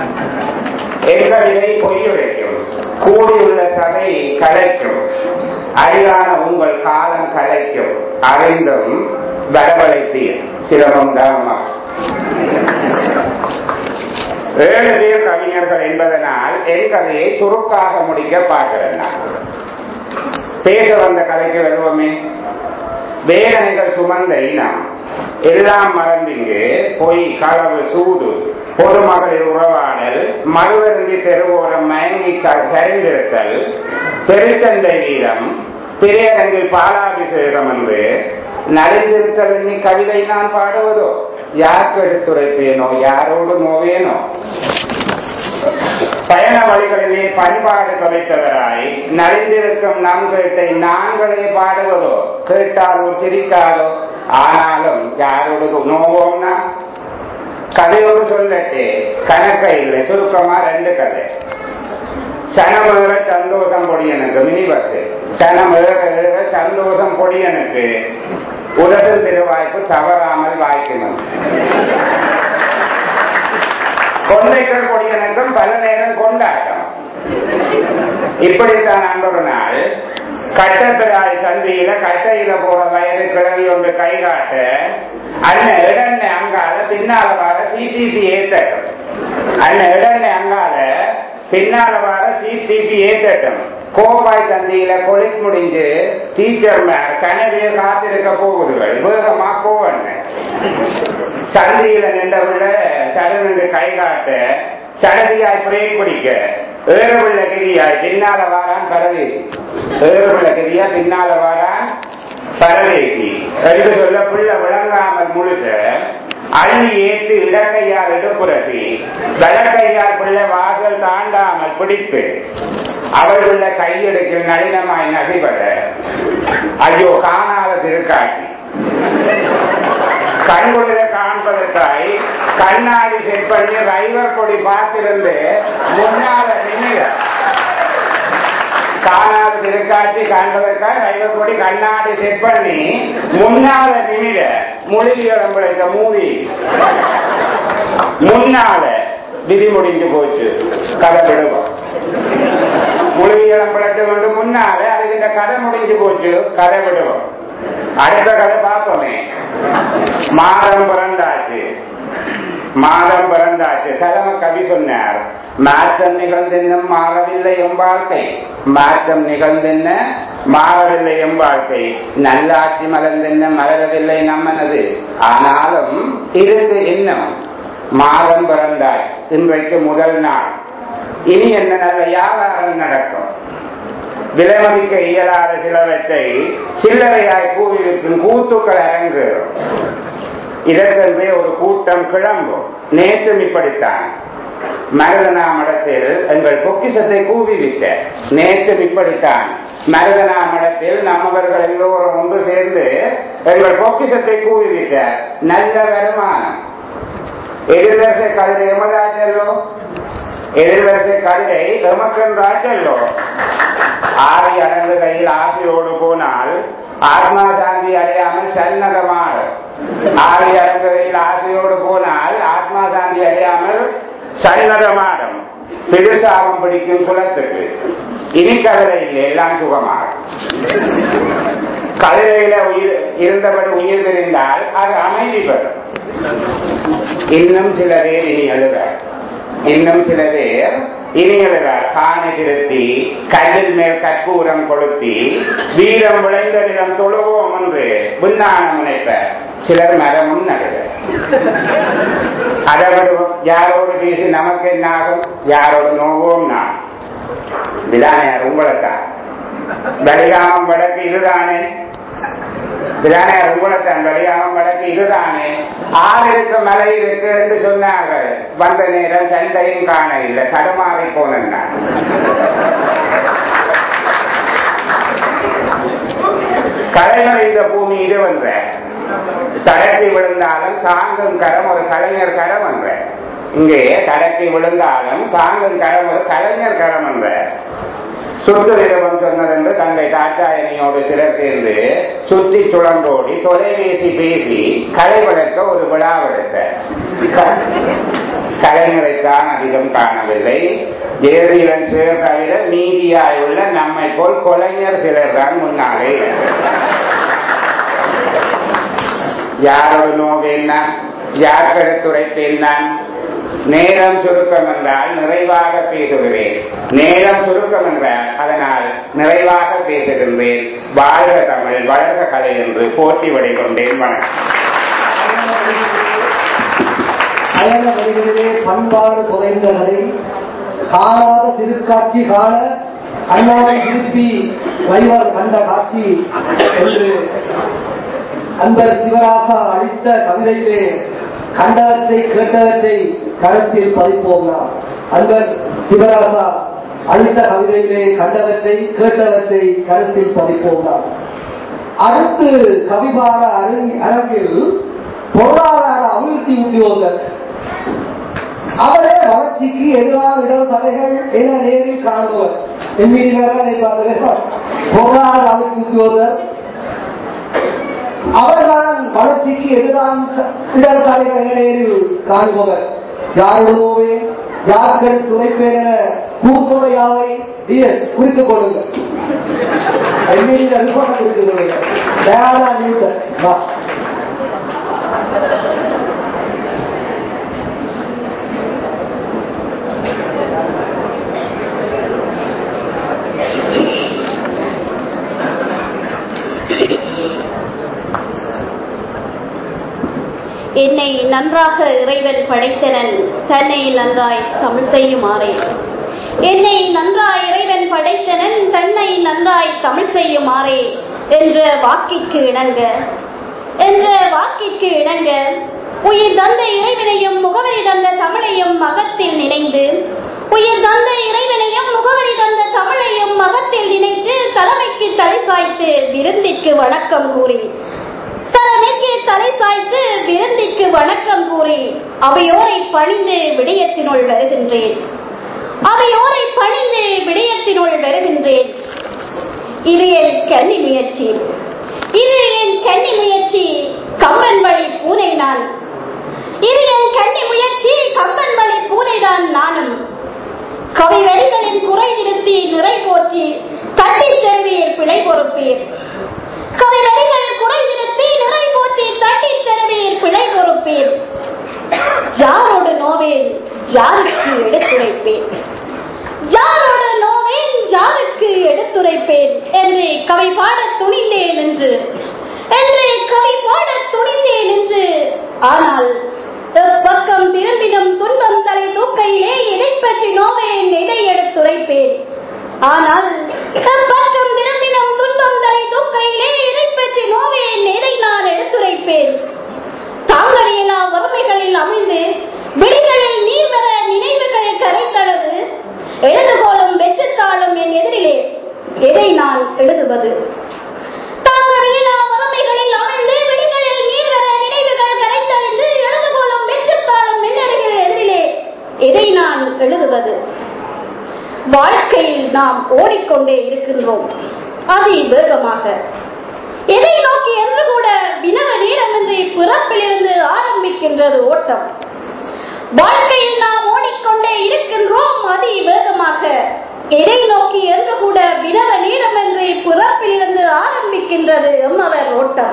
Speaker 3: என் கவிதை பொய்யுரைக்கும் கூடியுள்ள சபை கலைக்கும் அறிவான உங்கள் காலம் கலைக்கும் அறிந்தும் வரவழைத்தீர் சிரமம் தாமா. ஏழு பேர் கவிஞர்கள் என்பதனால் என் கதையை சுருக்காக முடிக்க பார்க்கிறேன். பேச வந்த கதைக்கு வருவோமே. வேதனைகள் சுமந்த இனம் எல்லாம் மறந்திங்கு பொய் களவு சூடு பொதுமகளிர் உறவாடல் மறுவருந்தி தெருவோரம் மயங்கி சரிந்திருத்தல் பெருச்சந்தை வீரம் திரையரங்கில் பாலாபிஷேகம் என்று நலிந்திருத்தல் எண்ணி கவிதை நான் பாடுவதோ யாருக்கு எடுத்துரைப்பேனோ யாரோடு நோவேனோ. பயண வழிகளிலே பண்பாடு தொலைத்தவராய் நலிந்திருக்கும் நம் கேட்டை நாங்களே பாடுவதோ கேட்டாலோ சிரிக்காதோ ஆனாலும் யாரோடு நோவோம்னா. கதையோடு சொல்லட்டே கணக்க இல்லை சுருக்கமா ரெண்டு கதை. சனமேற சந்தோஷம் பொடியனுக்கு மினி பஸ் சனமேற சந்தோஷம் பொடியனுக்கு உலக திருவாய்ப்பு தவறாமல் வாய்க்கணும். கொண்டைக்கல் கொடியனுக்கும் பல நேரம் கொண்டாட்டம். இப்படித்தான் அன்றொரு நாள் கட்டப்பிராய் சந்தியில கட்டையில போற வயது கிழவி ஒன்று கை காட்ட அண்ணன் இடண்ண அங்கால பின்னால வர சிசிபி ஏத்தட்டும். அண்ணன் இடண்ண அங்கால பின்னால வர சிசிபி ஏத்தட்டும். கோபாய் சந்தியில கொலிக் முடிஞ்சு டீச்சர் மேல கனவே காத்திருக்க போகுதுகள் வேகமா போவண்ண. சந்தியில நின்றவுள்ள சடனு கை காட்ட சடதியாய் பிரேக் பிடிக்க ஏறுள்ள கிரியாய் பின்னால வாரான் பரதேசி. ஏறுள்ள கிரியா பின்னால வாரான் பரதேசி என்று சொல்ல புள்ள விளங்காமல் முழுச அள்ளி ஏற்று இடக்கையால் எடுப்புரசி வழக்கையால் பிள்ளை வாசல் தாண்டாமல் பிடிப்பு அவர்களுள்ள கையெடுக்கில் நளினமாய் நகைபட ஐயோ காணாத திருக்காட்சி. கண்குளிர காண்பதற்காய் கண்ணாடி செட் பண்ணி ரைவர் கொடி பார்த்திருந்து முன்னால நிமிட காணாத திருக்காட்சி காண்பதற்காய் ரைவர் கொடி கண்ணாடி செட் பண்ணி முன்னால நிமிட மொழியிடம் பிழைத்த மூவி முன்னால விதி முடிஞ்சு போச்சு கதை விடுவோம். மொழியிடம் பிழைக்க வேண்டும் முன்னால அதுக்கு இந்த கதை முடிஞ்சு போச்சு கதை விடுவோம். அடுத்த கதை பார்ப்போமே. மாதம் பிறந்தாச்சு மாதம் பிறந்தாச்சு தலைமை கவி சொன்னார். மாற்றம் நிகழ்ந்தென்னும் மாறவில்லை எம் வாழ்க்கை மாற்றம் நிகழ்ந்தென்ன மாறவில்லை எம் வாழ்க்கை நல்லாட்சி மலர்ந்தென்ன மலரவில்லை நம்மனது ஆனாலும் இருந்து இன்னும் மாதம் பிறந்தாய் இன்றைக்கு முதல் நாள். இனி என்ன நல்ல வியாபாரம் நடக்கும். விலைமதிக்க இயலாத சிலவற்றை சில்லறையாய் கூவிருக்கும் கூத்துக்கள் அரங்கேறும். இதற்கென்றே ஒரு கூட்டம் கிளம்பும். நேற்றும் இப்படித்தான் மருதனா மடத்தில் எங்கள் பொக்கிஷத்தை கூவிவிட்ட நேற்றும் இப்படித்தான் மருதனா மடத்தில் நம்மவர்கள் எல்லோரும் ஒன்று சேர்ந்து எங்கள் பொக்கிஷத்தை கூவிவிட்ட நல்ல வருமானம். எதிர்வரிசை கதிரை எமதாச்சல்லோ எதிர்வரிசை கதிரை எமக்கென்றாச்சல்லோ. ஆறை அடங்கு கையில் ஆசையோடு போனால் ஆத்மா சாந்தி அடையாமல் சன்னதமாட. ஆறை அடங்கு கையில் ஆசையோடு போனால் ஆத்மா சாந்தி அடையாமல் சன்னதமாடம். பெருசாபம் பிடிக்கும் குலத்துக்கு இனி கதிரையில் எல்லாம் சுகமாகும். கதிரையில உயிர் இருந்தபடி உயிர் தெரிந்தால் அது அமைதி பெறும். இன்னும் சில பேர் இனி எழுதார் இன்னும் சில பேர் இனி எழுதார் காணை திருத்தி கல்லில் மேல் கற்பூரம் கொளுத்தி வீரம் விளைந்த நிலம் தொழுவோம் என்று விண்ணானம் நினைப்ப சிலர் மரமும் நடுக. அதாவது யாரோடு பேசி நமக்கு என்ன ஆகும் யாரோடு நோவோம் நான் இதுதானே உங்களைத்தான் வலிகாமம் வடக்கு இதுதானே இதுதானே உங்களைத்தான் வலிகாமம் வடக்கு இதுதானே. ஆறு இருக்கு மலை இருக்கு என்று சொன்னார்கள். வந்த நேரம் சண்டையும் காண இல்லை தடுமாறி போன. கலைஞர் இந்த பூமி இது வந்த தடக்கி விழுந்தாலும் தாங்கும் கரம் ஒரு கலைஞர் கரம் என்ற. இங்கே தடக்கி விழுந்தாலும் தாங்கும் கரம் ஒரு கலைஞர் கரம் என்ற. சுத்து நிறுவனம் சொன்னதென்று தங்கை தாட்சாயணியோடு சிலர் சேர்ந்து சுத்தி சுழந்தோடி தொலைபேசி பேசி கலை வளர்க்க ஒரு விழா எடுத்த. கலைஞரைத்தான் அதிகம் காணவில்லை. ஜெயசீலன் சிலர் தவிர மீதியாயுள்ள நம்மை போல் கொலைஞர் சிலர் தான் முன்னாலே. யாரோட நோவேன் நான், யார் கருத்துரைப்பேன் நான். நேரம் சுருக்கம் என்றால் நிறைவாக பேசுகிறேன், நேரம் சுருக்கம் என்றால் அதனால் நிறைவாக பேசுகின்றேன். வாழ்க தமிழ், வளர்க கலை என்று போட்டி வழிகொண்டேன்.
Speaker 1: வணக்கம். பண்பாடு குறைந்த கதை, காணாத திருக்காட்சி காண அண்ணாவை திருப்பி வைவர் கண்ட காட்சி என்று அன்பர் சிவராசா அளித்த கவிதையிலே கண்டவற்றை கேட்டவற்றை கருத்தில் பதிப்போம். நாம் அன்பர் சிவராசா அளித்த கவிதையிலே கண்டவற்றை கேட்டவற்றை கருத்தில் பதிப்போம். நாம் அடுத்து கவிபார அரங்கில் பொருளாதார அபிவிருத்தி உத்தியோகர் அவரே வளர்ச்சிக்கு எதிரான இடம் தடைகள் என நேரில் காணுவர். பொருளாதார அபிவிருத்தி உத்தியோகர் அவர்தான் வளர்ச்சிக்கு எதிரான இடர் தடைகள் என நேரில் காணுபவர். யாருமே யார்கள் துறைப்பேர் என கூர்முறையாவை குறித்துக் கொள்ளுங்கள். குறித்துக் கொள்ளுங்கள். தயாரா நியூட்டன்
Speaker 4: என்னை நன்றாக இறைவன் படைத்தனன், தன்னை நன்றாய் தமிழ் செய்யுமாறே. என்னை நன்றாய் இறைவன் படைத்தனன், தன்னை நன்றாய் தமிழ் செய்யுமாறே என்ற வாக்கிற்கு இணங்க என்ற வாக்கிற்கு இணங்க உயிர் தந்த இறைவனையும் முகவரி தந்த தமிழையும் மகத்தில் நினைந்து உயிர் தந்த இறைவனையும் முகவரி தந்த தமிழையும் மகத்தில் நினைத்து தலைமைக்கு தலை சாய்த்து விருந்திற்கு வணக்கம் கூறி தலைமைக்கு தலை சாய்த்து விருந்திற்கு வணக்கம் கூறி அவையோரை பணிந்து விடயத்தினுள் வருகின்றேன் அவையோரை பணிந்து விடயத்தினுள் வருகின்றேன். இது என் கன்னி முயற்சி, இது என் கன்னி முயற்சி, கம்பன் வழி பூனை நான். இது என் கன்னி முயற்சி, கம்பன் வழி பூனைதான் நானும். கவி வரிகளின் குறை நிறுத்தி நிறை போற்றி தட்டி தருவீர் பிழை பொறுப்பீர். கவி வரிகள் குறை நிறுத்தி நிறை போற்றி தட்டி தருவீர் பிழை பொறுப்பீர். யாரோடு நோவேன் யாருக்கு எடுத்துரைப்பேன், யாரோடு நோவேன் யாருக்கு எடுத்துரைப்பேன் என்று கவி பாட துணிந்தேன் என்று என்று கவி பாட துணிந்தேன் என்று ஆனால் பக்கம் திரும்பினும் துன்பம் தலை தூக்கையிலே எதை பற்றி நோவேன் எதை எடுத்துரைப்பேன். ஆனால் பக்கம் திரும்பினும் துன்பம் தலை தூக்கையிலே எதை பற்றி நோவேன் எதை நான் எடுத்துரைப்பேன். தாங்கடையிலா வறுமைகளில் அமிழ்ந்து விடிகளில் நீர் வர நினைவுகள் கரைத்தளவு எழுதுகோளும் வெற்றத்தாளும் என் எதிரிலே எதை நான் எழுதுவது. தாங்கடையிலா வறுமைகளில் அமிழ்ந்து விடிகளில் நீர் வர நினைவுகள் கரைத்தழிந்து எழுதுகோளும் வெற்றத்தாளும் என் எதிரிலே எதை நான் எழுதுவது. வாழ்க்கையில் நாம் ஓடிக்கொண்டே இருக்கின்றோம் அதி வேகமாக. எதை நோக்கி என்று கூட வினவ நேரமின்றி பிறப்பிலிருந்து ஆரம்பிக்கின்றது ஓட்டம். வாழ்க்கையில் நாம் ஓடிக்கொண்டே இருக்கின்றோம் அதி வேகமாக. எதை நோக்கி என்று கூட வினவ நேரமின்றி பிறப்பிலிருந்து ஆரம்பிக்கின்றது எம்மவர் ஓட்டம்.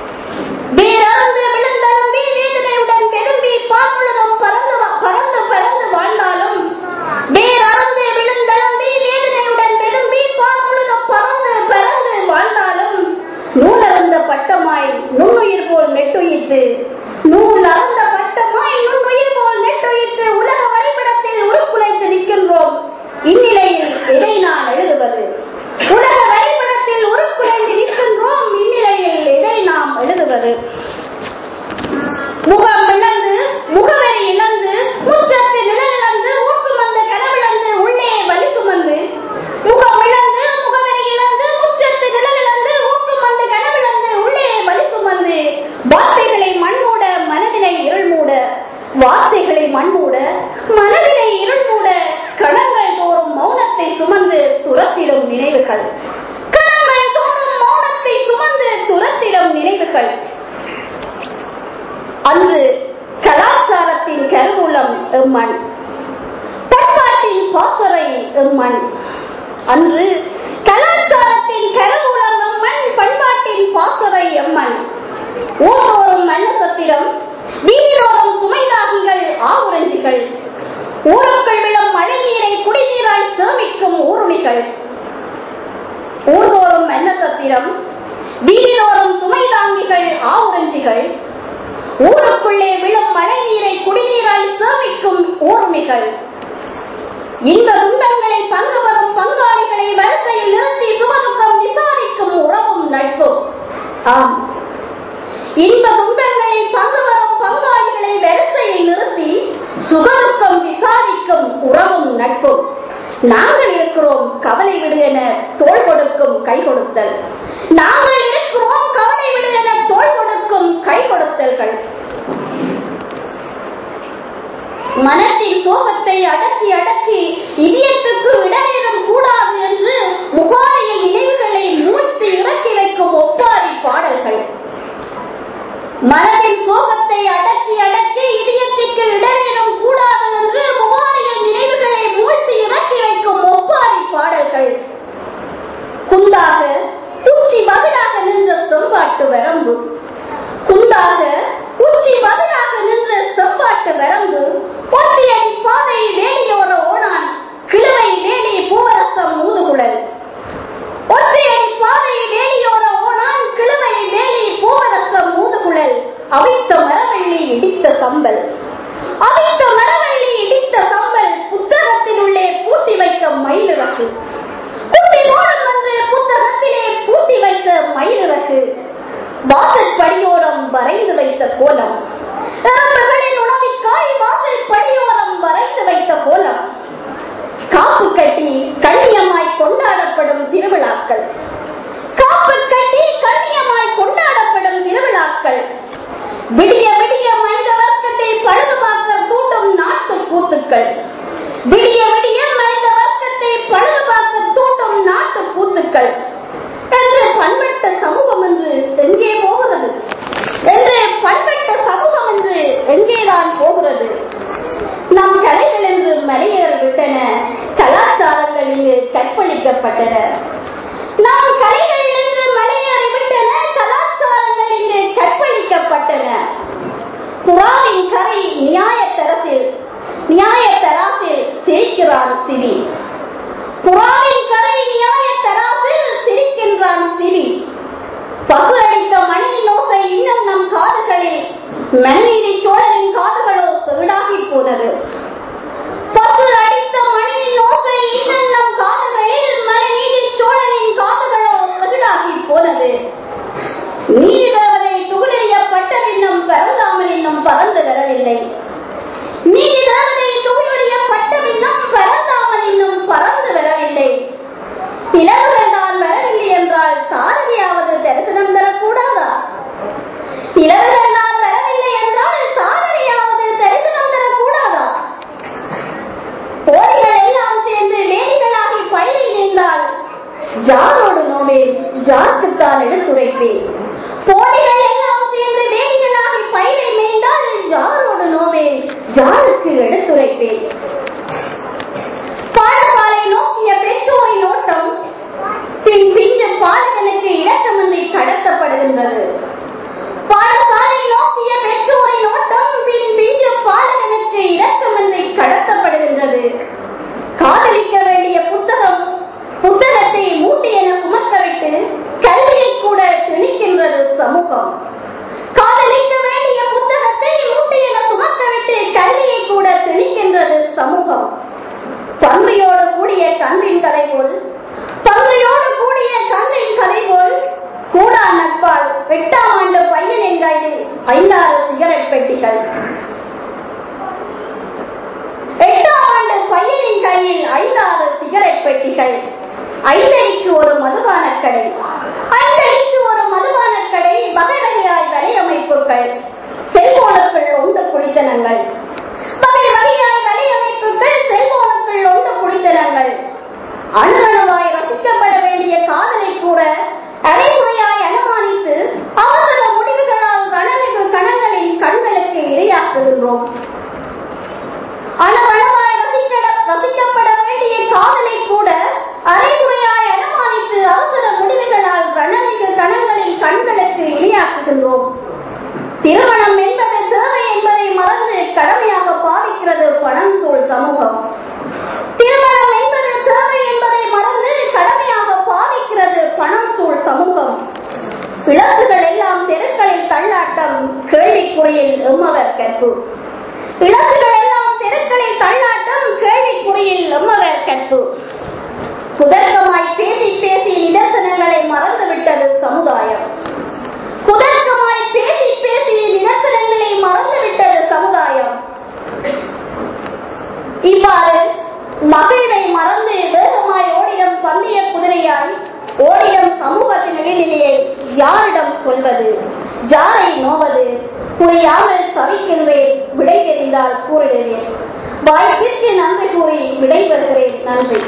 Speaker 4: வேறந்து விழுந்தழும்பி வேதனையுடன் பெரும்பி பால்முழுதும் பறந்து பறந்து பறந்து வாழ்ந்தாலும் வேறந்து விழுந்தழும்பி வேதனையுடன் பெரும்பி பால்முழுதும் பறந்து பறந்து வாழ்ந்தாலும் நூல் அறந்த பட்டமாய் நுண்ணுயிர் போல் நெட்டுயித்து நூல் அறந்த பட்டமாய் நுண்ணுயிர் போல் நெட்டுயித்து உலக வரைபடத்தில் உருக்குலைத்து நிற்கின்றோம். இந்நிலையில் எதை நான் எழுதுவது. உலக வரைபடத்தில் உருக்குலைந்து நிற்கின்றோம். இந்நிலையில் எதை நாம் எழுதுவது. முகம் இழந்து முகவரி இழந்து முற்றத்து நிழலிழந்து ஊர் சுமந்த கனவிழந்து உள்ளே வலி சுமந்து முகம் இழந்து முகவரி இழந்து முற்றத்து நிழலிழந்து ஊர் சுமந்த கனவிழந்து உள்ளே வலி சுமந்து வார்த்தைகளை மண்மூட மனதினை இருள் மூட வார்த்தைகளை மண்மூட மனதினை இருள் மூட கணங்கள் தோறும் மௌனத்தை சுமந்து துரத்திடும் நினைவுகள் கணங்கள் தோறும் மௌனத்தை சுமந்து துரத்திடும் நினைவுகள் அன்று கலாச்சாரத்தின் கருவூலம் அம்மன், பண்பாட்டின் பாசறை அம்மன். ஊரோரும் மன்னசத்திரம், வீரோரும் சுமைதாகிகள் ஆவுரஞ்சிகள், ஊருக்குள் விழும் மழை நீரை குடிநீராய் சேமிக்கும் ஊருணிகள். ஊர்தோறும் மன்னசத்திரம், வீரோரும் சுமைதாங்கிகள் ஆவுரஞ்சிகள், ஊருக்குள்ளே விழும் மழை நீரை குடிநீராய் சேமிக்கும் ஊருணிகள். இந்த துன்பங்களை பங்கு வரும் பங்காளிகளை வரிசையில் நிறுத்தி சுமதுக்கம் விசாரிக்கும் உறவும் நட்பும். ஆம், இந்த துன்பங்களை பங்கு வரும் பங்காளிகளை வரிசையில் நிறுத்தி சுகதுக்கம் விசாரிக்கும் உறவும் நட்பும். நாங்கள் இருக்கிறோம், கவலை விடு என தோள் கொடுக்கும் கை கொடுத்தல். நாங்கள் இருக்கிறோம், கவலை விடு என தோள் கொடுக்கும் கை கொடுத்தல்கள். மனத்தின் சோகத்தை அடக்கி அடக்கி இதயத்துக்கு இடநேரம் கூடாது என்று முகாரியில் நினைவுகளை மூழ்த்தி இறக்கி வைக்கும் ஒப்பாரி பாடல்கள். மனதின் சோகத்தை அடக்கி அடக்கி இதயத்திற்கு இடநேரம் கூடாது என்று முகாரியில் நினைவுகளை மூழ்த்தி இறக்கி வைக்கும் ஒப்பாரி பாடல்கள். குந்தாக உச்சி மகனாக நின்ற செம்பாட்டு வரம்பு, குந்தாக உச்சி மகனாக நின்ற செம்பாட்டு வரம்பு. ஒற்றையடி பாதை வேலியோர ஓனான், கிழமை வேலி பூவரசம் ஊதுகுழல். ஒற்றையடி பாதை வேலியோர ஓனான், கிழமை வேலி பூவரசம் ஊதுகுழல். அவித்த மரவள்ளி இடித்த சம்பல், அவித்த மரவள்ளி இடித்த சம்பல். புத்தகத்தின் உள்ளே பூட்டி வைத்த மயிலிறகு, குட்டி ஓடம் வந்து புத்தகத்திலே பூட்டி வைத்த மயிலிறகு. வாசல் படியோரம் வரைந்து வைத்த கோலம், எறும்புகளின் உணவிற்காய் வாசல் படியோரம் வரைந்து வைத்த கோலம். காப்பு கட்டி கண்ணியமாய் கொண்டாடப்படும் திருவிழாக்கள், காப்பு கட்டி கண்ணியமாய் கொண்டாடப்படும் திருவிழாக்கள். விடிய விடிய மனித வர்க்கத்தை பழுதுபார்க்க தூண்டும் நாட்டு கூத்துக்கள், விடிய விடிய மனித வர்க்கத்தை பழுதுபார்க்க தூண்டும் நாட்டு கூத்துக்கள். என்று பண்பட்ட சமூகம் என்று எங்கே போகிறது, என்று பண்பட்ட சமூகம் என்று எங்கேதான் போகிறது. நம் கலைகள் என்று மலையேற விட்டன, கலாச்சாரங்கள் இங்கு கற்பழிக்கப்பட்டன. நாம் கலைகள் என்று மலையேறி விட்டன, கலாச்சாரங்கள் இங்கு கற்பழிக்கப்பட்டன. புறாவின் கரை நியாய தரத்தில் நியாய தராசில் சிரிக்கிறான் சிவி, புறாவின் கரை நியாய தராசில் சிரிக்கின்றான் சிவி. பசு அடித்த மணியின் ஓசை இன்னும் நம் காதுகளில், மண்ணீரி சோழனின் காதுகளோ செவிடாகி போனது. பசு அடித்த மணியின் ஓசை இன்னும் நம் காதுகளில், மண்ணீரி சோழனின் காதுகளோ செவிடாகி போனது. நீதிதேவதை துகிலெறியப்பட்ட பின்னும் பரந்தாமல் இன்னும் பறந்து வரவில்லை. நீதிதேவதை துகிலெறியப்பட்ட பின்னும் பரந்தாமல் இன்னும் பறந்து வரவில்லை. இளவுகள் தான் வரவில்லை என்றால் சாரதியாவது தரிசனம் தரக்கூடாதா? இளவுகள் தான் வரவில்லை என்றால் சாரதியாவது தரிசனம் தரக்கூடாதா? போரிகள் எல்லாம் சேர்ந்து வேலிகளாகி பயிரை நீந்தால் ஜாரோடு நோவேன், ஜாருக்குத்தான் எடுத்துரைப்பேன். போரிகள் எல்லாம் சேர்ந்து வேலிகளாகி பயிரை நீந்தால் ஜாரோடு நோவேன், ஜாருக்கு எடுத்துரைப்பேன். பாடசாலை நோக்கிய பெற்றோரின் ஓட்டம் பின் பிஞ்ச பாலகனுக்கு இலக்கமின்றி கடத்தப்படுகின்றது. பாடசாலை நோக்கிய பெற்றோரின் ஓட்டம் பின் பிஞ்ச பாலகனுக்கு இலக்கமின்றி கடத்தப்படுகின்றது. காதலிக்க வேண்டிய புத்தகம் புத்தகத்தை மூட்டி என சுமக்கவிட்டு கல்வியை கூட திணிக்கின்றது சமூகம். காதலிக்க வேண்டிய புத்தகத்தை மூட்டி என சுமக்கவிட்டு கல்வியை கூட திணிக்கின்றது சமூகம். பன்றியோடு கூடிய கன்றின் கதை போல், பன்றியோடு கூடிய கன்றின் கதை போல் கூடா நட்பால் எட்டாம் ஆண்டு பையனின் கையில் ஐந்தாறு சிகரெட் பெட்டிகள். எட்டாம் ஆண்டு பையனின் கையில் ஐந்தாறு சிகரெட் பெட்டிகள். ஐந்தடிக்கு ஒரு மதுபான கடை, ஐந்தடிக்கு ஒரு மதுபான கடை. வகை வகையாய் வலையமைப்புகள், செல்போனுக்குள் உண்டு குடித்தனங்கள். வகை வகையாய் வலையமைப்புகள், செல்போனுக்குள் உண்டு குடித்தனங்கள். அணுவாய் ரசிக்கப்பட வேண்டிய காதலை கூட அரைமுறையாய் அனுமானித்து அவசர முடிவுகளால் ரணமிகு கணங்களின் கண்களுக்கு இரையாக்குகின்றோம். அணுவணுவாய் ரசிக்கப்பட வேண்டிய காதலை கூட அரை பார்க்கின்றோம். திருமணம் என்பது தேவை என்பதை மறந்து கடமையாக பாவிக்கிறது பணம் சூழ் சமூகம். திருமணம் என்பது தேவை என்பதை மறந்து கடமையாக பாவிக்கிறது பணம் சூழ் சமூகம். இழப்புகள் எல்லாம் தெருக்களில் தள்ளாட்டம், கேள்விக்குறியில் எம்மவர் கற்பு. இழப்புகள் எல்லாம் தெருக்களில் தள்ளாட்டம், கேள்விக்குறியில் எம்மவர் கற்பு. குதர்க்கமாய் பேசி பேசி நிதர்சனங்களை மறந்துவிட்டது சமுதாயம். குதர்க்கமாய் பேசி பேசி நிதர்சனங்களை மறந்துவிட்டது சமுதாயம். இவ்வாறு மகிழ்வை மறந்து வேகமாய் ஓடிடும் பந்தய குதிரையாய் ஓடிடும் சமூகத்தின் நிலையிலேயே யாரிடம் சொல்வது, யாரை நோவது புரியாமல் தவிக்கின்றேன். விடை தெரிந்தால் கூறிடுவேன். வாய்ப்பிற்கு நன்றி கூறி விடைபெறுகிறேன். நன்றி.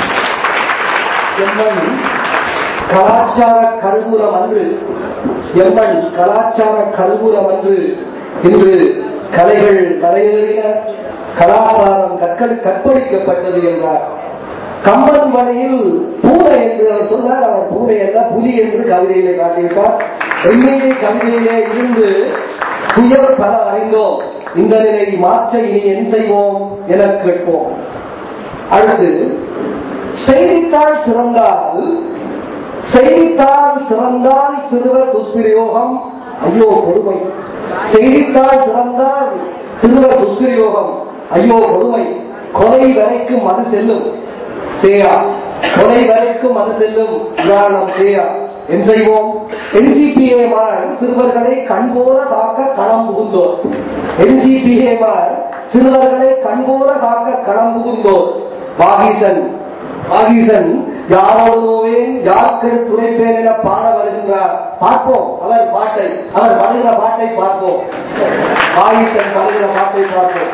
Speaker 1: எம்மன் கலாச்சார கருவூலம் அன்று எம்மன் கலாச்சார கருவூலம் அன்று இன்று கலைகள் கரையேறின, கலாச்சாரம் கற்கள் கற்பழிக்கப்பட்டது என்றார். கம்பன் வரையில் பூனை என்று அவர் சொன்னார். அவர் பூனை அல்ல, புலி என்று கவிதையிலே காட்டியிருக்கார். உண்மையிலே கவிதையிலே இருந்து துயர் பல அறிந்தோம், இந்த நிலை மாற்ற இனி என் செய்வோம் என கேட்போம். அடுத்து, செய்தித்தாள் திறந்தால் செய்தித்தாள் திறந்தால் சிறுவர் துஷ்பிரயோகம், ஐயோ கொடுமை. செய்தித்தாள் திறந்தால் சிறுவர் துஷ்பிரயோகம், ஐயோ கொடுமை. கொலை வரைக்கும் அது செல்லும் சேயா, கொலை வரைக்கும் அது செல்லும் உதாரணம் சேயா. என் செய்வோம்? என்ஜிபிஏ சிறுவர்களை கண்போல காக்க களம் புகுந்தோர். என்ஜிபிஏ சிறுவர்களை கண்போல காக்க களம் புகுந்தோர். வாகீசன் வாகீசன் யாரோடு நோவேன் யாருக்கு துணைப்பேன் என பாட வருகின்றார். பார்ப்போம் அவர் பாட்டை, அவர் பாடுகிற பாட்டை பார்ப்போம். வாகீசன் பாடுகிற பாட்டை பார்ப்போம்.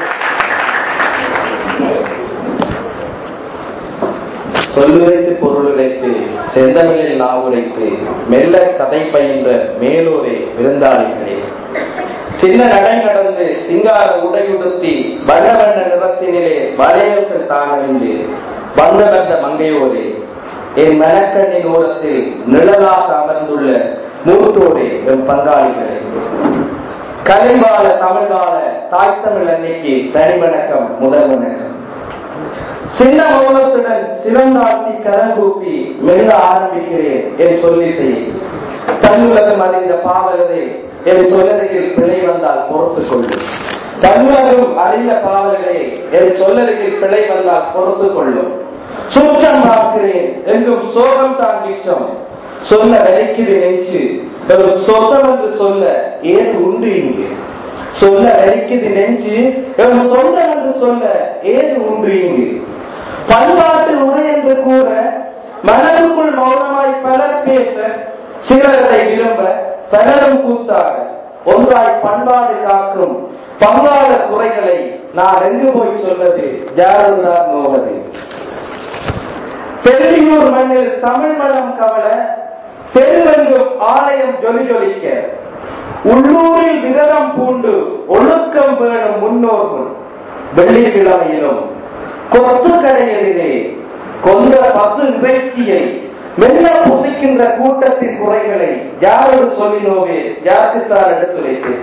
Speaker 5: சொல்லுரைத்து பொருளுரைத்து செந்தமிழில் நாவுரைத்து மெல்ல கதை பயின்ற மேலோரே விருந்தாளிகளே, சின்ன நடை நடந்து சிங்கார உடையுடுத்தி வண்ண வண்ண நிறத்தினிலே வளையல்கள் தானறிந்து வந்த வந்த மங்கையோரே, என் மனக்கண்ணின் ஓரத்தில் நிழலாக அமர்ந்துள்ள மூத்தோரே, என் பங்காளிகளே, கலைவாழ தமிழ்வாழ தாய் தமிழ் அன்னைக்கு தனி வணக்கம், முதல் வணக்கம். சின்ன மௌனத்துடன் சிறந்தாழ்த்தி கரங்கூப்பி மெல்ல ஆரம்பிக்கிறேன் என் சொல்லி செய். தன்னுலகம் அறிந்த பாவலரே, என் சொல்லருகில் பிழை வந்தால் பொறுத்துக் கொள்ளும். தன்னுலகம் அறிந்த பாவலரே, என் சொல்லருகில் பிழை வந்தால் பொறுத்துக் கொள்ளும். சுற்றம் பார்க்கிறேன் எங்கும் சோகம் தான் மிச்சம், சொல்ல வலிக்குது நெஞ்சு ஒரு சொந்தம் என்று சொல்ல ஏது உண்டு இங்கு. சொல்ல வலிக்குது நெஞ்சு ஒரு சொந்தம் என்று சொல்ல ஏது உண்டு இங்கு. பண்பாட்டு உரை என்று கூற மனதுக்குள் மௌனமாய் பலர் பேச, சிலரை விரும்ப பலரும் கூத்தாக ஒன்றாய் பண்பாடு காக்கும் பங்காள குறைகளை நான் எங்கு போய் சொல்வது, யாருதான் நோவது. தெல்லியூர் மண்ணில் தமிழ் மனம் கவல தெருவெங்கும் ஆலயம் ஜொலி ஜொலிக்க, உள்ளூரில் விரதம் பூண்டு ஒழுக்கம் வேணும் முன்னோர்கள். வெள்ளிக்கிழமையிலும் கொத்து கடையிலே கொண்ட பசு இறைச்சியை மெல்ல புசிக்கின்ற கூட்டத்தின் குறைகளை யாரோடு சொல்லினோவே, யாருக்குத்தான் எடுத்துரைப்பேன்.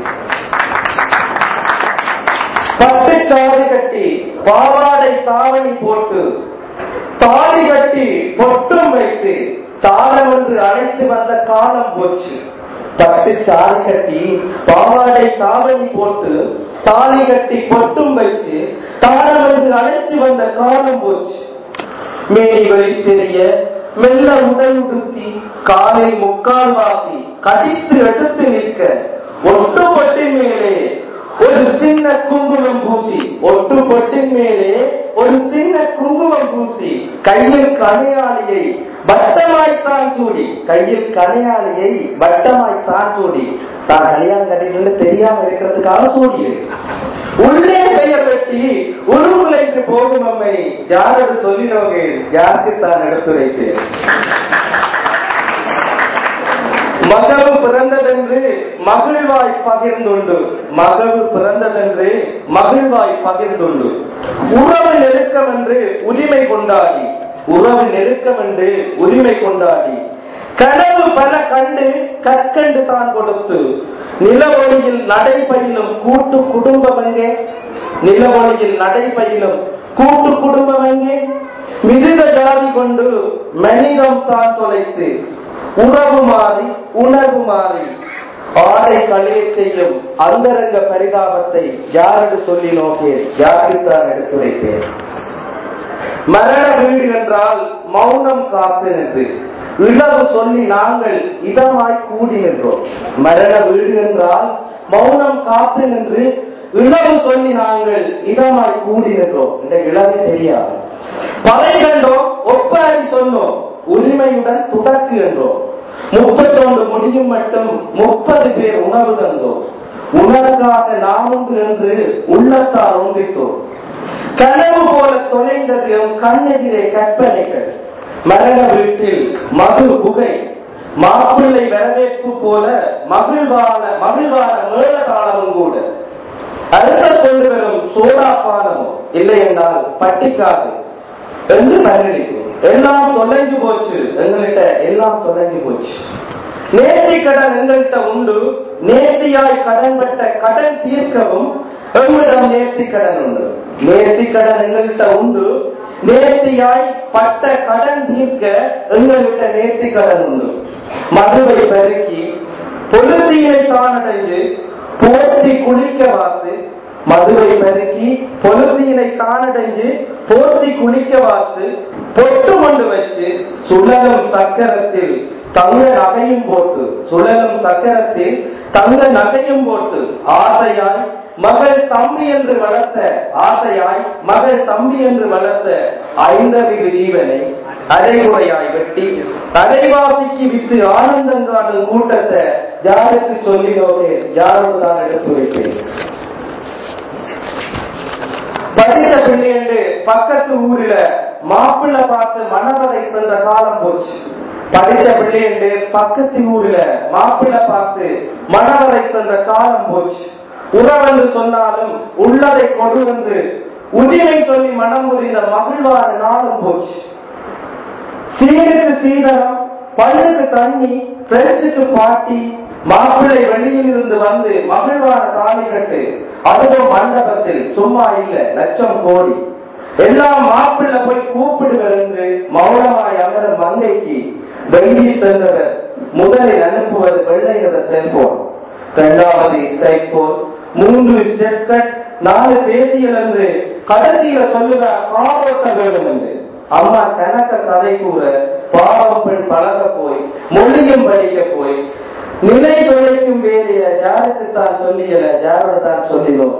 Speaker 5: பட்டு சாதி கட்டி பாவாடை தாவணி போட்டு தாலி கட்டி பொட்டும் வைத்து தாளம் என்று அழைத்து வந்த காலம் போச்சு. பட்டு சாதி கட்டி பாவாடை தாவணி போட்டு தாலி கட்டி பொட்டும் வச்சு தாளம் என்று அழைத்து வந்த காலம் போச்சு. மேரி வழி தெரிய மெல்ல உடல் உடுத்தி காலை முக்கால் வாசி கடித்து எடுத்து நிற்க, ஒட்டுப்பட்டின் மேலே ஒரு சின்ன குங்குமம் பூசி ஒட்டுப்பட்டின் மேலே ஒரு சின்ன குங்குமம் பூசி கையில் கணையாளியை வட்டமாய்த்தான் சூடி கையில் கணையாளியை வட்டமாய்த்தான் சூடி தான் கல்யாணம் கட்டிட்டு தெரியாம இருக்கிறதுக்காக சூடியது. உள்ளே பெயர் வெட்டி உருவுலைக்கு போகும் அம்மை யாரோடு சொல்லினோங்க, யாருக்கு தான் எடுத்துரைத்தேன். மகளு பிறந்ததென்று மகிழ்வாய் பகிர்ந்துண்டு மகளு பிறந்ததென்று மகிழ்வாய் பகிர்ந்துண்டு உறவு நெருக்கம் என்று உரிமை கொண்டாடி உறவு நெருக்கம் என்று உரிமை கொண்டாடி கனவு பல கண்டு கற்கண்டு தான் கொடுத்து நிலவொளியில் நடைபயிலும் கூட்டு குடும்பம் எங்கே? நிலவொளியில் நடைபயிலும் கூட்டு குடும்பம் எங்கே? மிருக ஜாதி கொண்டு மனிதம் தான் தொலைத்து உறவு மாறி உணர்வு மாறி ஆடை கழிய செய்யும் அந்தரங்க பரிதாபத்தை யாருக்கு சொல்லி நோக்கேன்? யாருக்குத்தான் எடுத்துரைப்பேன்? மரண வீடு என்றால் மௌனம் காத்து நின்று இளவு சொல்லி நாங்கள் இதமாய் கூடி நின்றோம். மரண வீடு என்றால் மௌனம் காத்து நின்று இளவு சொல்லி நாங்கள் இதமாய் கூடி நின்றோம். இந்த இளவே தெரியாது. பறை கண்டோம், ஒப்பாரி சொன்னோம், உரிமையுடன் துடக்கு என்றோம். முப்பத்தொன்று முடியும் மட்டும் முப்பது பேர் உணவு தந்தோம். உணர்வுக்காக நாம் உண்டு என்று உள்ளத்தால் ஒன்றித்தோம். கனவு போல தொலைந்தது எம் கண்ணெதிரே கற்பனைகள். மரண வீட்டில் மது புகை, மாப்பிள்ளை வரவேற்பு போல மகிழ்வான மகிழ்வான மேளதாளமும் கூட. அடுத்த கொண்டு வரும் சோடா பானமும் இல்லை என்றால் பட்டிக்காது என்று பரிணிக்கும். எல்லாம் தொலைஞ்சு போச்சு, எங்கள்கிட்ட எல்லாம் தொலைஞ்சு போச்சு. நேர்த்தி கடன் எங்கள்கிட்ட உண்டு, நேர்த்தியாய் கடன் பட்ட கடன் தீர்க்கவும் எங்களிடம் நேர்த்தி கடன் உண்டு. நேர்த்தி கடன் எங்கள்கிட்ட உண்டு, நேர்த்தியாய் பட்ட கடன் தீர்க்க எங்கள்கிட்ட நேர்த்தி கடன் உண்டு. மதுவை பெருக்கி பொழுதியை தானடைஞ்சு போற்றி குளிக்க வாத்து, மதுவை பெருக்கி பொழுதியினை தானடைஞ்சு போற்றி குளிக்க வாத்து பொட்டு கொண்டு வச்சு சுழலும் சக்கரத்தில் தங்க நகையும் போட்டு சுழலும் சக்கரத்தில் தங்க நகையும் போட்டு ஆசையாய் மகள் தம்பி என்று வளர்த்த ஆசையாய் மகள் தம்பி என்று வளர்த்த ஐந்தறிவு ஜீவனை அரைகுறையாய் வெட்டி அரைவாசிக்கு வித்து ஆனந்தம் காணும் கூட்டத்தை யாருக்கு சொல்லினோகே யாரோடு தான் எடுத்து வைப்பேன். படித்த பிள்ளைண்டு பக்கத்து ஊரில மாப்பிள்ள பார்த்து மணவரை சென்ற காலம் போச்சு. படித்த பிள்ளைண்டு பக்கத்து ஊரில மாப்பிள்ள பார்த்து மணவரை சென்ற காலம் போச்சு. உறவென்று சொன்னாலும் உள்ளதை கொண்டு வந்து உரிமை சொல்லி மனம் புரிந்த மகிழ்வான நாளும் போச்சு. சீனுக்கு சீதனம், பல்லுக்கு தண்ணி, பெருசுக்கு பாட்டி, மாப்பிள்ளை வெளியில் இருந்து வந்து மகிழ்வான தாலி கட்டு, அதுவும் மண்டபத்தில் சும்மா இல்ல லட்சம் கோடி. எல்லாம் மாப்பிள்ளை போய் கூப்பிடுவர் என்று மௌனமாய் அமரும் மங்கைக்கு வெள்ளி சென்றவர் முதலில் அனுப்புவது வெள்ளை நிற செல்போன், இரண்டாவது ஸ்டைபோன், மூன்று ஸ்டெப் கட், நாலு பேசியல் என்று கடைசியில சொல்லுவார் காரோட்ட வேணும் என்று. அம்மா கணக்க கதை கூற பாவம் பெண் பழக போய் மொழியும் படிக்க போய் நிலை தொலைக்கும் வேலைய யாருக்குத்தான் சொல்லியல யாரோட தான் சொல்லினோம்.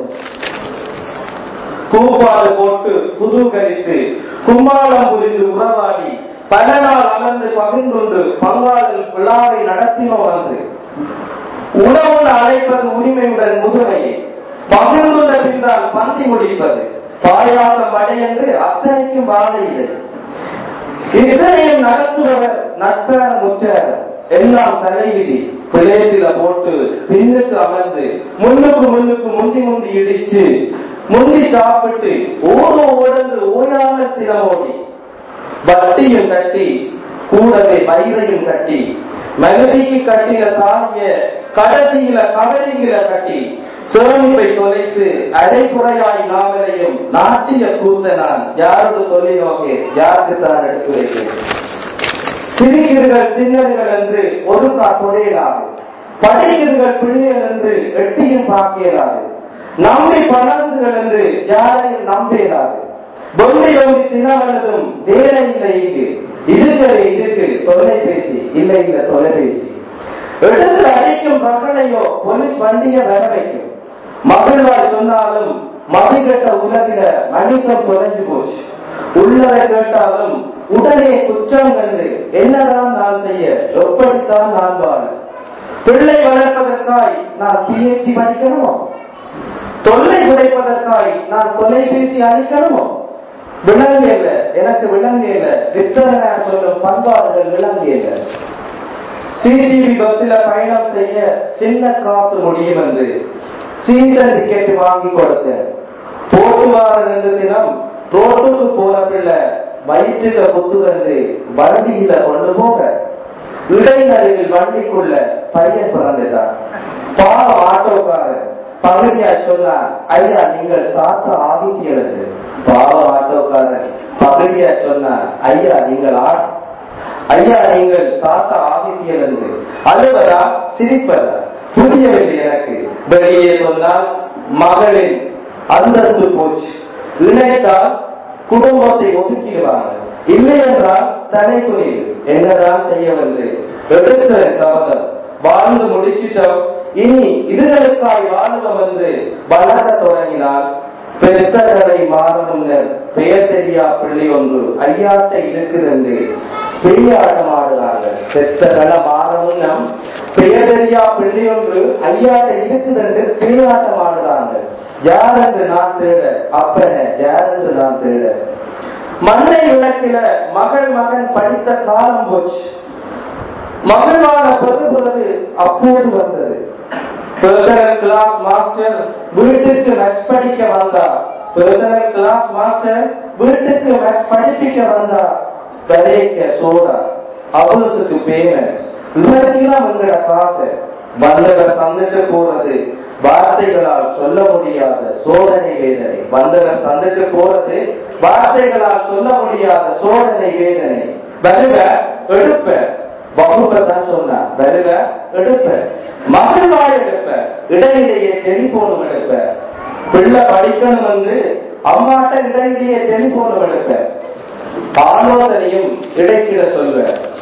Speaker 5: கூப்பாடு போட்டு குதூகலித்து கும்மாளம் புரிந்து உறவாடி பல நாள் அமர்ந்து பகிர்ந்துண்டு பங்காளர்கள் விழாவை நடத்தினோம். வந்து உணவு அழைப்பது உரிமையுடன் முதுமையை பகிர்ந்துள்ள பின்னால் பந்தி முடிப்பது பாயாசம் அடை என்று அத்தனைக்கும் வாழை இல்லை. இத்தனையும் நடத்துபவர் நட்பான முற்றார் எல்லாம் தலைவிதி பிளேட்டில போட்டு பின்னுக்கு அமர்ந்து முன்னுக்கு முன்னுக்கு முந்தி முந்தி இடிச்சு முந்தி சாப்பிட்டு ஓடோ ஓடந்து ஓயாமல் தினமோடி வட்டியும் கட்டி கூடவே பயிரையும் கட்டி மகிழ்ச்சிக்கு கட்டின தானிய கடைசியில கவரிங்கில கட்டி சேமிப்பை தொலைத்து அரைக்குறையாய் நாவலையும் நாட்டிய கூத்த நான் யாரோடு சொல்லி நோக்கே யாருக்கு தான் எடுத்து வைக்கிறேன். சிரிக்கிறீர்கள் சின்னர்கள் என்று ஒரு தொடையலாது, படிக்கிறீர்கள் பிள்ளைகள் என்று எட்டியும் பார்க்கிறாது, நம்பி பணந்துகள் என்று யாரையும் நம்பேராது. பொம்மை ஒன்றி தினவனதும் வேலை இல்லை இங்கு இருக்கவே இருக்கு தொலைபேசி இல்லை இல்ல தொலைபேசி எடுத்து அழைக்கும் மகனையோ போலீஸ் வண்டிய வர வைக்கும். மகிழ்வாய் சொன்னாலும் மதிக்கட்ட உலகில மனுஷம் தொலைஞ்சு போச்சு. உள்ளதை கேட்டாலும் உடனே குற்றம் கண்டு என்னதான் நான் செய்ய, எப்படித்தான் நான் வாழ? பிள்ளை வளர்ப்பதற்காய் நான் பிஹெச்டி படிக்கணுமோ? தொல்லை குறைப்பதற்காய் நான் தொலைபேசி அளிக்கணுமோ? விளங்கியல எனக்கு விளங்கியல வித்தன சொல்லும் பண்பாடுகள் விளங்கியல. சிடிவி பஸ்ல பயணம் செய்ய சின்ன காசு முடியும் என்று சீசன் டிக்கெட் வாங்கி கொடுத்த போட்டுவார ரெண்டு தினம் ரோட்டுக்கு போன பிள்ளை வயிற்றுல புத்துகண்டு வண்டியில கொண்டு போக இடைநடுவில் வண்டிக்குள்ள பையன் பிறந்துட்டான். பாவம் ஆட்டோக்காரர் பகுதியா சொன்னார், ஐயா நீங்கள் தாத்தா ஆதித்யனுக்கு. பாவ ஆட்டோக்காரர் பகுதியா சொன்னார், ஐயா நீங்கள் ஆ ஐயா நீங்கள் தாத்தா ஆதித்யனுக்கு. அழுவதா சிரிப்பதா புரியவில்லை எனக்கு. வெளியே சொன்னால் மகளின் அந்தஸ்து போச்சு, இணைத்தால் குடும்பத்தை ஒதுக்கிடுவாங்க, இல்லை என்றால் தனி துணிவு. என்னதான் செய்யவில்லை, எடுத்த சபதம் வாழ்ந்து முடிச்சிட்டோம், இனி இதுகளுக்காய் வாழ்வோம் என்று வளர தொடங்கினால் பெற்றகளை மாற முன்னர் பெயர் தெரியா பிள்ளை ஒன்று ஐயாட்டை இருக்குது என்று பெரியாட்டம் ஆடுறாங்க. பெற்றகளை மாற முன்னம் பெயர் தெரியா பிள்ளை ஒன்று ஐயாட்டை இருக்குது என்று பெரியாட்டம் ஆடுறாங்க. யார் என்று நான் தேட, அப்பன யார் என்று நான் தேட. மண்ணை விளக்கில மகள் மகன் படித்த காலம் போச்சு. மகிழ்வான பெறுவது அப்போது வந்தது. பர்சனல் கிளாஸ் மாஸ்டர் வீட்டுக்கு மேட்ச் படிக்க வந்தார். பர்சனல் கிளாஸ் மாஸ்டர் வீட்டுக்கு மேட்ச் படிப்பிக்க வந்தார். கடைக்க சோடா அவசுக்கு பேமெண்ட் இவருக்கெல்லாம் உங்களோட காசு வந்தவர் தந்துட்டு போறது வார்த்தைகளால் சொல்ல முடியாத சோதனை வேதனை. வந்தவர் தந்துட்டு போறது வார்த்தைகளால் சொல்ல முடியாத சோதனை வேதனை. வருவ எடுப்ப வகுப்பதான் சொன்னார், வருவ எடுப்ப மகிழ்வாய் எடுப்ப, இடையிலேயே டெலிபோனும் எடுப்ப. பிள்ளை படிக்கணும் வந்து அம்மாட்ட இடையிலேயே டெலிபோனும் எடுப்ப. ஆலோசனையும் இடைக்கிட சொல்வ.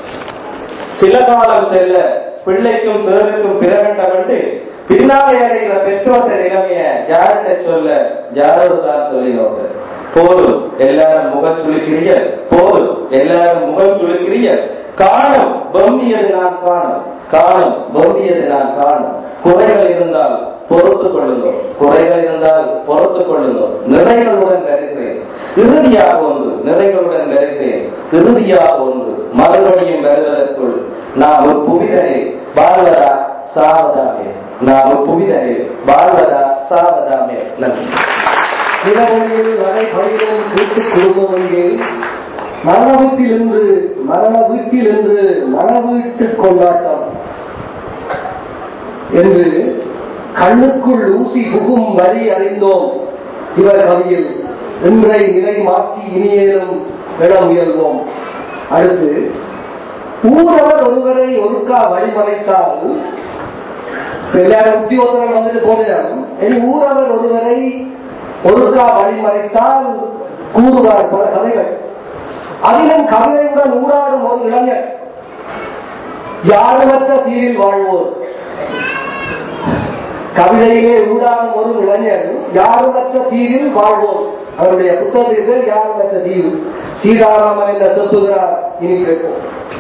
Speaker 5: சில காலம் செல்ல பிள்ளைக்கும் சேருக்கும் பிறகண்டம் என்று பின்னாலே அடைகிற பெற்றோட்ட நிலைமைய யார்கிட்ட சொல்ல, யாரோடு தான் சொல்லினோங்க. போதும் எல்லாரும் முகம் சுழிக்கிறீங்க, போதும் எல்லாரும் முகம் சுழிக்கிறீங்க. காணும் பொம்பியது நான் காணும், காணும் பொம்பியது நான் காணும். குறைகள் இருந்தால் பொறுத்துக் கொள்ளுங்கள், குறைகள் இருந்தால் பொறுத்துக் கொள்ளுங்கள். நிறைகளுடன் வருகிறேன் இறுதியாக ஒன்று, நிறைகளுடன் வருகிறேன் இறுதியாக ஒன்று. மறுபடியும் வருவதற்குள் நான் ஒரு புவிதனை வாழ்வதா சாவதாமே, நான் ஒரு புவிதனை வாழ்வதா சாவதாமே. நன்றி.
Speaker 1: நிலவொழியில் நடைபெறும் கூட்டு குடும்பம் இங்கே மரண வீட்டில் என்று மரண வீட்டில் என்று மன வீட்டு கொண்டாட்டம் என்று கண்ணுக்குள் ஊசி புகும் வரி அறிந்தோம் இவர் கவியில். இன்றை நிலை மாற்றி இனியேனும் விட முயல்வோம். அடுத்து, ஊரவர் ஒருவரை ஒருக்கா வழிமறைத்தால், எல்லாரும் உத்தியோகர்கள் வந்துட்டு போனாலும் இனி ஊரவர் ஒருவரை ஒருக்கா வழிமறைத்தால் கூறுவார் பல கதைகள். அதிலும் கவிதையுடன் ஊடாடும் ஒரு இளைஞர், யாருமற்ற தீவில் வாழ்வோர். கவிதையிலே ஊடாடும் ஒரு இளைஞர் யாருமற்ற தீவில் வாழ்வோர். அவருடைய புத்தகத்தில் யாருமற்ற தீவு. சீதாராமன் என்ற செப்புகிறார். இனி கேட்போம்.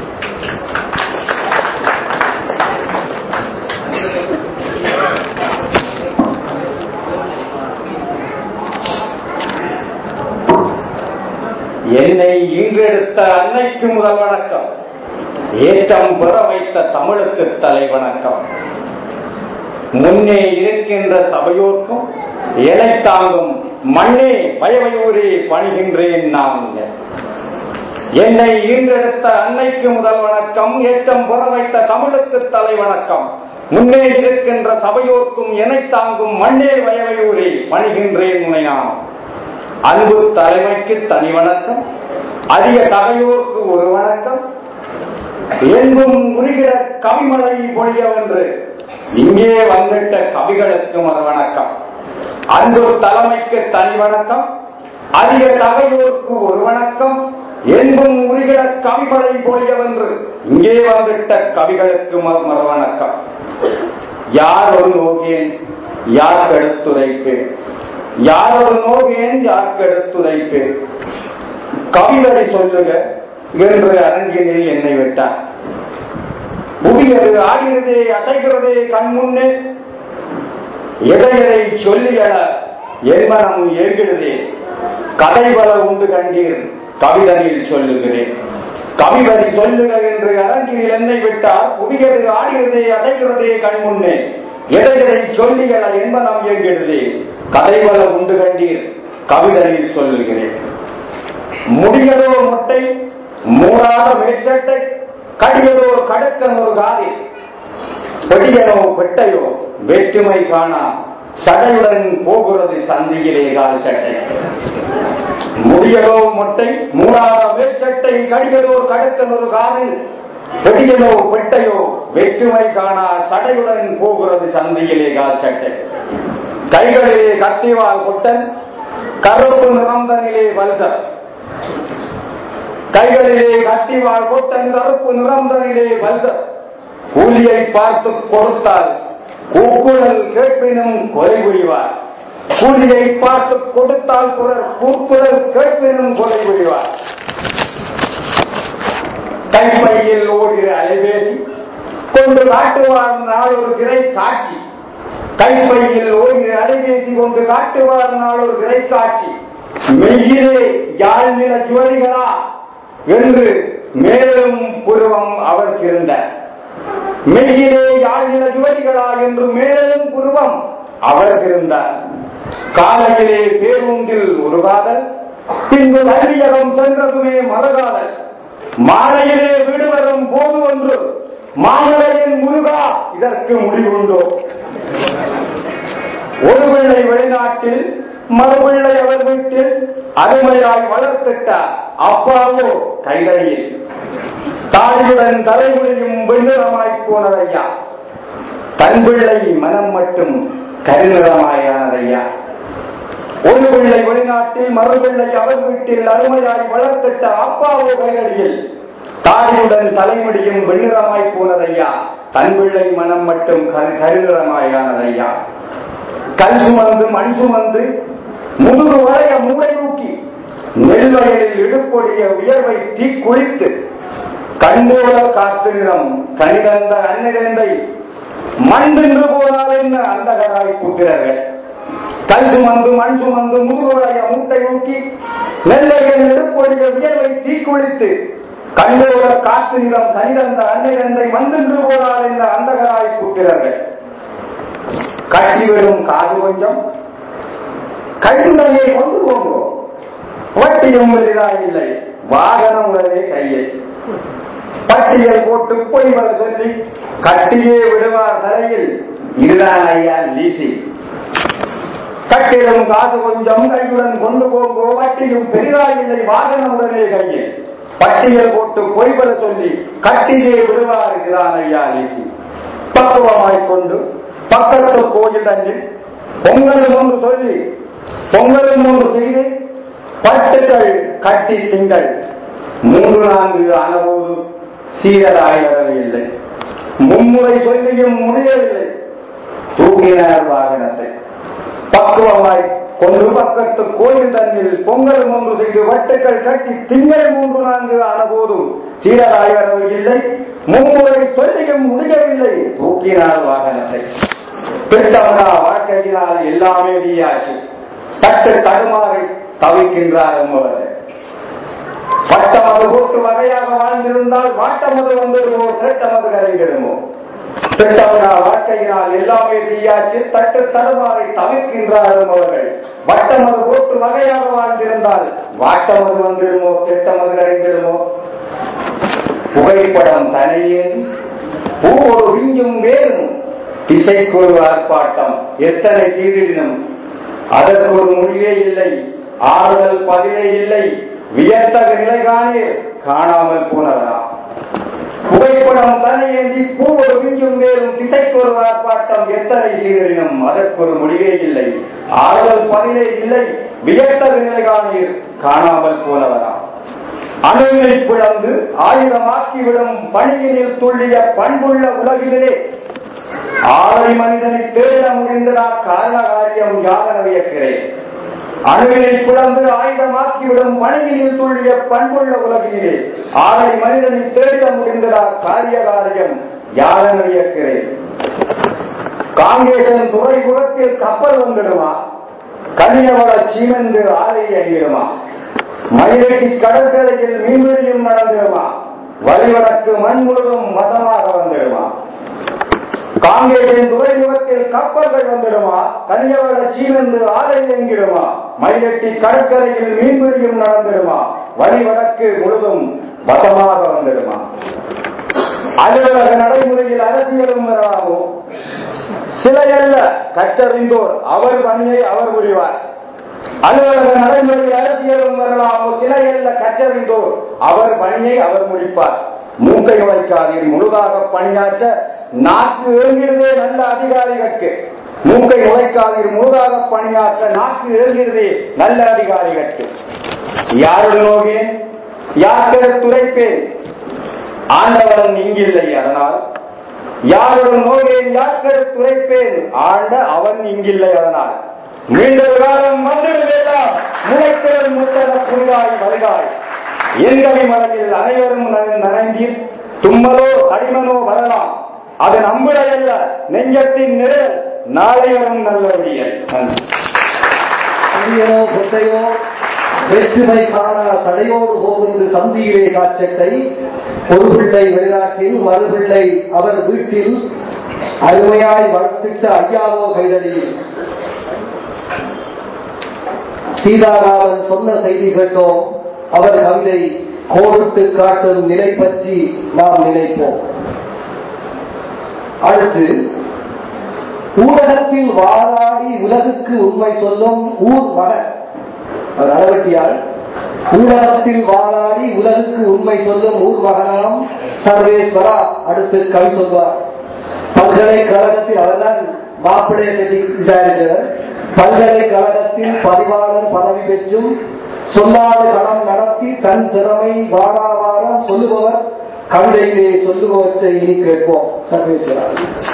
Speaker 3: என்னை ஈன்றெடுத்த அன்னைக்கு முதல் வணக்கம், ஏற்றம் பெற வைத்த தமிழுக்கு தலை வணக்கம். முன்னே இருக்கின்ற சபையோர்க்கும் எனை தாங்கும் மண்ணே வயவையூரே பணிகின்றேன் நான். என்னை ஈன்றெடுத்த அன்னைக்கு முதல் வணக்கம், ஏற்றம் பெற வைத்த தமிழுக்கு தலை வணக்கம். முன்னே இருக்கின்ற சபையோர்க்கும் எனை தாங்கும் மண்ணே வயவையூரே பணிகின்றேன் உன்னை நான். அன்பு தலைமைக்கு தனி வணக்கம், அதிக தகையோர்க்கு ஒரு வணக்கம். எங்கும் உருகிற கவிமலை பொழியவென்று இங்கே வந்துட்ட கவிகளுக்கு ஒரு வணக்கம். அன்பு தலைமைக்கு தனி வணக்கம், அதிக தகையோர்க்கு ஒரு வணக்கம். எங்கும் உருகிற கவிமலை பொழியவென்று இங்கே வந்துட்ட கவிகளுக்கு மறு வணக்கம். யார் ஒரு நோகேன் யார் எடுத்துரைப்பேன், யாரொரு நோகேன் யாருக்கு எடுத்துரைப்பேன். கவிதை சொல்லுக என்று அரங்கினில் என்னை விட்டார். புவியது ஆகிறதே அசைகிறதே கண் முன்னே, எதை எதை சொல்லியல என்மனம் ஏற்கிறதே. கதை பல உண்டு கண்டீர் கவிதையில் சொல்லுகிறேன். கவிதை சொல்லுக என்று அரங்கினில் என்னை விட்டார். புவியது ஆகிறதே அசைகிறதே கண் முன்னே, எதை எதை சொல்லியல என்பனம் இயங்குகிறதே. கதைவள உண்டு கண்டீர் கவிதையில் சொல்லுகிறேன். முடியதோ முட்டை மூடாத மேற்சட்டை, கடியதோர் கடக்கன் ஒரு காதில் பெடியனோ பெட்டையோ வேற்றுமை காணா சடையுடன் போகிறது சந்தியிலே கால் சட்டை. முடியதோ மொட்டை மூடாத மேற்சட்டை கடியதோர் கடக்கன் ஒரு காதில் பெடியனோ பெட்டையோ வேற்றுமை காணா சடையுடன் போகிறது சந்தியிலே கால் சட்டை. கைகளிலே கத்திவால் கொட்டன் கருப்பு நிறந்தனிலே வல்சர். கைகளிலே கத்திவால் கொட்டன் கருப்பு நிறந்தனிலே வல்சர். கூலியை பார்த்து கொடுத்தால் கூக்குழல் கேட்பினும் கொலை புரிவார். கூலியை பார்த்து கொடுத்தால் குரல் கூக்குழல் கேட்பினும் கொலை புரிவார். கைப்பையில் ஓடுகிற அலைபேசி கொண்டு காட்டுவார் நாள் ஒரு திரை காட்சி. கைப்பையில் ஓடுகிற அலைபேசி கொண்டு காட்டுவார் நாள் ஒரு திரை காட்சி. மெய்யிலே யாழ் நில ஜுவலிகளா என்று மேலும் புருவம் அவருக்கு இருந்தார். மெய்யிலே யாழ் நில ஜுவலிகளா என்று மேலும் புருவம் அவருக்கு இருந்தார். காலையிலே பேருந்தில் ஒரு காதல், பின்பு கல்வியகம் சென்றதுமே மறுகாதல். மாலையிலே வீடு வரும் போது ஒன்று மாமலையின் முருகா இதற்கு முடிவுண்டோ. ஒரு பிள்ளை வெளிநாட்டில் மறுபிள்ளை அவர் வீட்டில் அருமையாய் வளர்த்திட்டார் அப்பாவோ கைகளில். தாடியுடன் தலைமுடியும் வெண்ணிறமாய் போனதையா, தன் பிள்ளை மனம் மட்டும் கருநிறமாயானதையா. ஒரு பிள்ளை வெளிநாட்டில் மறுபிள்ளை அவர் வீட்டில் அருமையாய் வளர்த்திட்ட அப்பாவோ கைகளில். தாடியுடன் தலைமுடியும் வெண்ணிறமாய் போனதையா, தன் பிள்ளை மனம் மட்டும் கருநிறமாயானதையா. கல் சுமந்து மண் சுமந்து முதுகு வளைய மூளை நோக்கி நெல்வயலில் இடுப்பொடிய உயர்வை தீக்குளித்து கண்போல காத்து நிறம் கனிதந்த அன்னிரந்தை மண் தின்று போனால் என்ன அந்தகராய் புத்திரர்கள். கல் சுமந்து மண் சுமந்து முதுகு வளைய மூட்டை நோக்கி நெல்வயலில் இடுப்பொடிய உயர்வை தீக்குளித்து கண்போல காத்து நிறம் கனிதந்த அன்னிரந்தை மண் தின்று போனால் என்ன அந்தகராய் புத்திரர்கள். கட்டி வரும் காது கொஞ்சம் கையுடனே கொண்டு போங்கோ, வட்டியும் இல்லை வாகனம் உடனே கையில். பட்டியல் போட்டு பொய்வர சொல்லி கட்டியே விடுவார் தலையில். இதுதான் ஐயா லீசி. கட்டிலும் காது கொஞ்சம் கையுடன் கொண்டு போங்கோ, வட்டியும் பெரிதாயில்லை வாகனம் உடனே கையில். பட்டியல் போட்டு பொய்வர சொல்லி கட்டியே விடுவார் இதுதான் ஐயா லீசி. பக்குவமாய்கொண்டு பக்கத்து கோயில் தண்ணில் பொங்கலும் ஒன்று சொல்லி பொங்கலும் ஒன்று செய்து பட்டுகள் கட்டி திங்கள் மூன்று நான்கு ஆனபோது சீரராய் வரவில்லை. மும்முறை சொல்லியும் முடியவில்லை. தூக்கினார் வாகனத்தை. பக்குவமாய் கொண்டு பக்கத்து கோயில் தண்ணில் பொங்கலும் ஒன்று செய்து வட்டுக்கள் கட்டி திங்கள் மூன்று நான்கு ஆனபோதும் சீரராய் வரவில்லை. மும்முறை சொல்லியும் முடியவில்லை. தூக்கினார் வாகனத்தை. திட்டமரா வாழ்க்கையினால் எல்லாமே வீயாச்சு. தட்டு தடுமாறி தவிக்கின்றார் என்பவர். பட்டமது போட்டு வகையாக வாழ்ந்திருந்தால் வாட்டமது வந்துடுமோ திட்டமது கரைந்திடுமோ. திட்டமரா வாழ்க்கையினால் எல்லாமே தீயாச்சு. தட்டு தடுமாறி தவிக்கின்றார் என்பவர்கள். வட்டமது போட்டு வகையாக வாழ்ந்திருந்தால் வாட்டமது வந்துடுமோ திட்டமது கரைந்திடுமோ. புகைப்படம் தனியே ஒவ்வொரு விஞ்சும் வேறும் திசைக்கு ஒரு ஆர்ப்பாட்டம் எத்தனை சீரினும் அதற்கு ஒரு முடிவே இல்லை. ஆறுதல் பதிலே இல்லை. வியத்தக நிலை காணே காணாமல் போனவனா. புகைப்படம் தனியேந்தி பூவொரு விஞ்சும் வேறும் திசைக்கு ஒரு ஆர்ப்பாட்டம் எத்தனை சீரினும் அதற்கு ஒரு முடிவே இல்லை. ஆறுதல் பதிலே இல்லை. வியத்தக நிலை காணீர் காணாமல் போனவனா. அணுவினை பிளந்து ஆயுதமாக்கிவிடும் பணியினில் துள்ளிய பண்புள்ள உலகிலே ஆலை மனிதனை தேட முடிந்ததா காரண காரியம் யாதன வியக்கிறேன். அணுவினை பிளந்து ஆயுதமாக்கிவிடும் பணியினில் துள்ளிய பண்புள்ள உலகிலே ஆலை மனிதனை தேட முடிந்ததா காரிய காரியம் யாதன வியக்கிறேன். காங்கேசன் துறைமுகத்தில் கப்பல் வந்துடுமா, கனியவள சீமென்று ஆலை அணியிடுமா, மயிலட்டி கடற்கரையில் மீன்பிடியும் நடந்திடுமா, வழிவடக்கு மண் முழுதும் வசமாக வந்துடுமா. காங்கேசன் துறைமுகத்தில் கப்பல்கள் வந்துடுமா, கனியவள சீமென்று ஆலை எங்கிடுமா, மயிலட்டி கடற்கரையில் மீன்பிடியும் நடந்திடுமா, வழிவடக்கு முழுதும் வசமாக வந்துடுமா. அலுவலக நடைமுறையில் அரசியலும் வராமோ சிலையல்ல கற்றறிந்தோர் அவர் பணியை அவர் புரிவார். அலுவலக நடைமுறையில் அரசியலும் வரலாமோ சிலையல்ல கற்றறிந்தோர் அவர் பணியை அவர் முடிப்பார். மூக்கை நுழைக்காதீர் முழுதாக பணியாற்ற நாக்கு ஏங்கிடுதே நல்ல அதிகாரிகளுக்கு. மூக்கை நுழைக்காதீர் முழுதாக பணியாற்ற நாக்கு ஏங்கிடுதே நல்ல அதிகாரிகளுக்கு. யாருடன் நோகேன் யாருடன் துரைப்பேன் ஆண்டவன் இங்கில்லை அதனால். யாருடன் நோகேன் யாருடன் துரைப்பேன் ஆண்ட அவன் இங்கில்லை அதனால். மீண்ட காலம் வந்துடுவேதான் முளைத்தல் முத்தன புரிதாய் வருகாய். எங்கவி மலையில் அனைவரும் நனைந்தீர். தும்மலோ கடிமனோ வரலாம் அது நம்புடையல்ல நெஞ்சத்தின் நிழல் நாளை வரும் நல்லபடியல்.
Speaker 1: அடியனோ கொட்டையோ வேற்றுமை காண சடையோடு போகின்ற சந்தியிலே காட்சட்டை. ஒரு பிள்ளை வெளிநாட்டில் மறு பிள்ளை அவர் வீட்டில் அருமையாய் வளர்த்திட்ட ஐயாவோ கைதடியில். சீதாராமன் சொன்ன செய்தி கேட்டோம். அவர் கவிதை கோடிட்டு காட்டும் நிலை பற்றி நாம் நினைப்போம். அடுத்து ஊடகத்தில் வாதாடி உலகுக்கு உண்மை சொல்லும் ஊர் மகன் நடவட்டியால். ஊடகத்தில் வாதாடி உலகுக்கு உண்மை சொல்லும் ஊர் மகனாம் சர்வேஸ்வரா அடுத்து கவி சொல்வார். பல்கலைக்கழகத்தில் அவர்தான் மாப்பிள்ளையை பற்றி விசாரித்தவர். பல்கலைக்கழகத்தில் பதிவாளர் பதவி பெற்றும் சொல்லாத களம் நடத்தி தன் திறமை வாராவாரம் சொல்லுபவர். கவிதையிலே சொல்லுபவற்றை இனி கேட்போம். சர்வேஸ்வரா.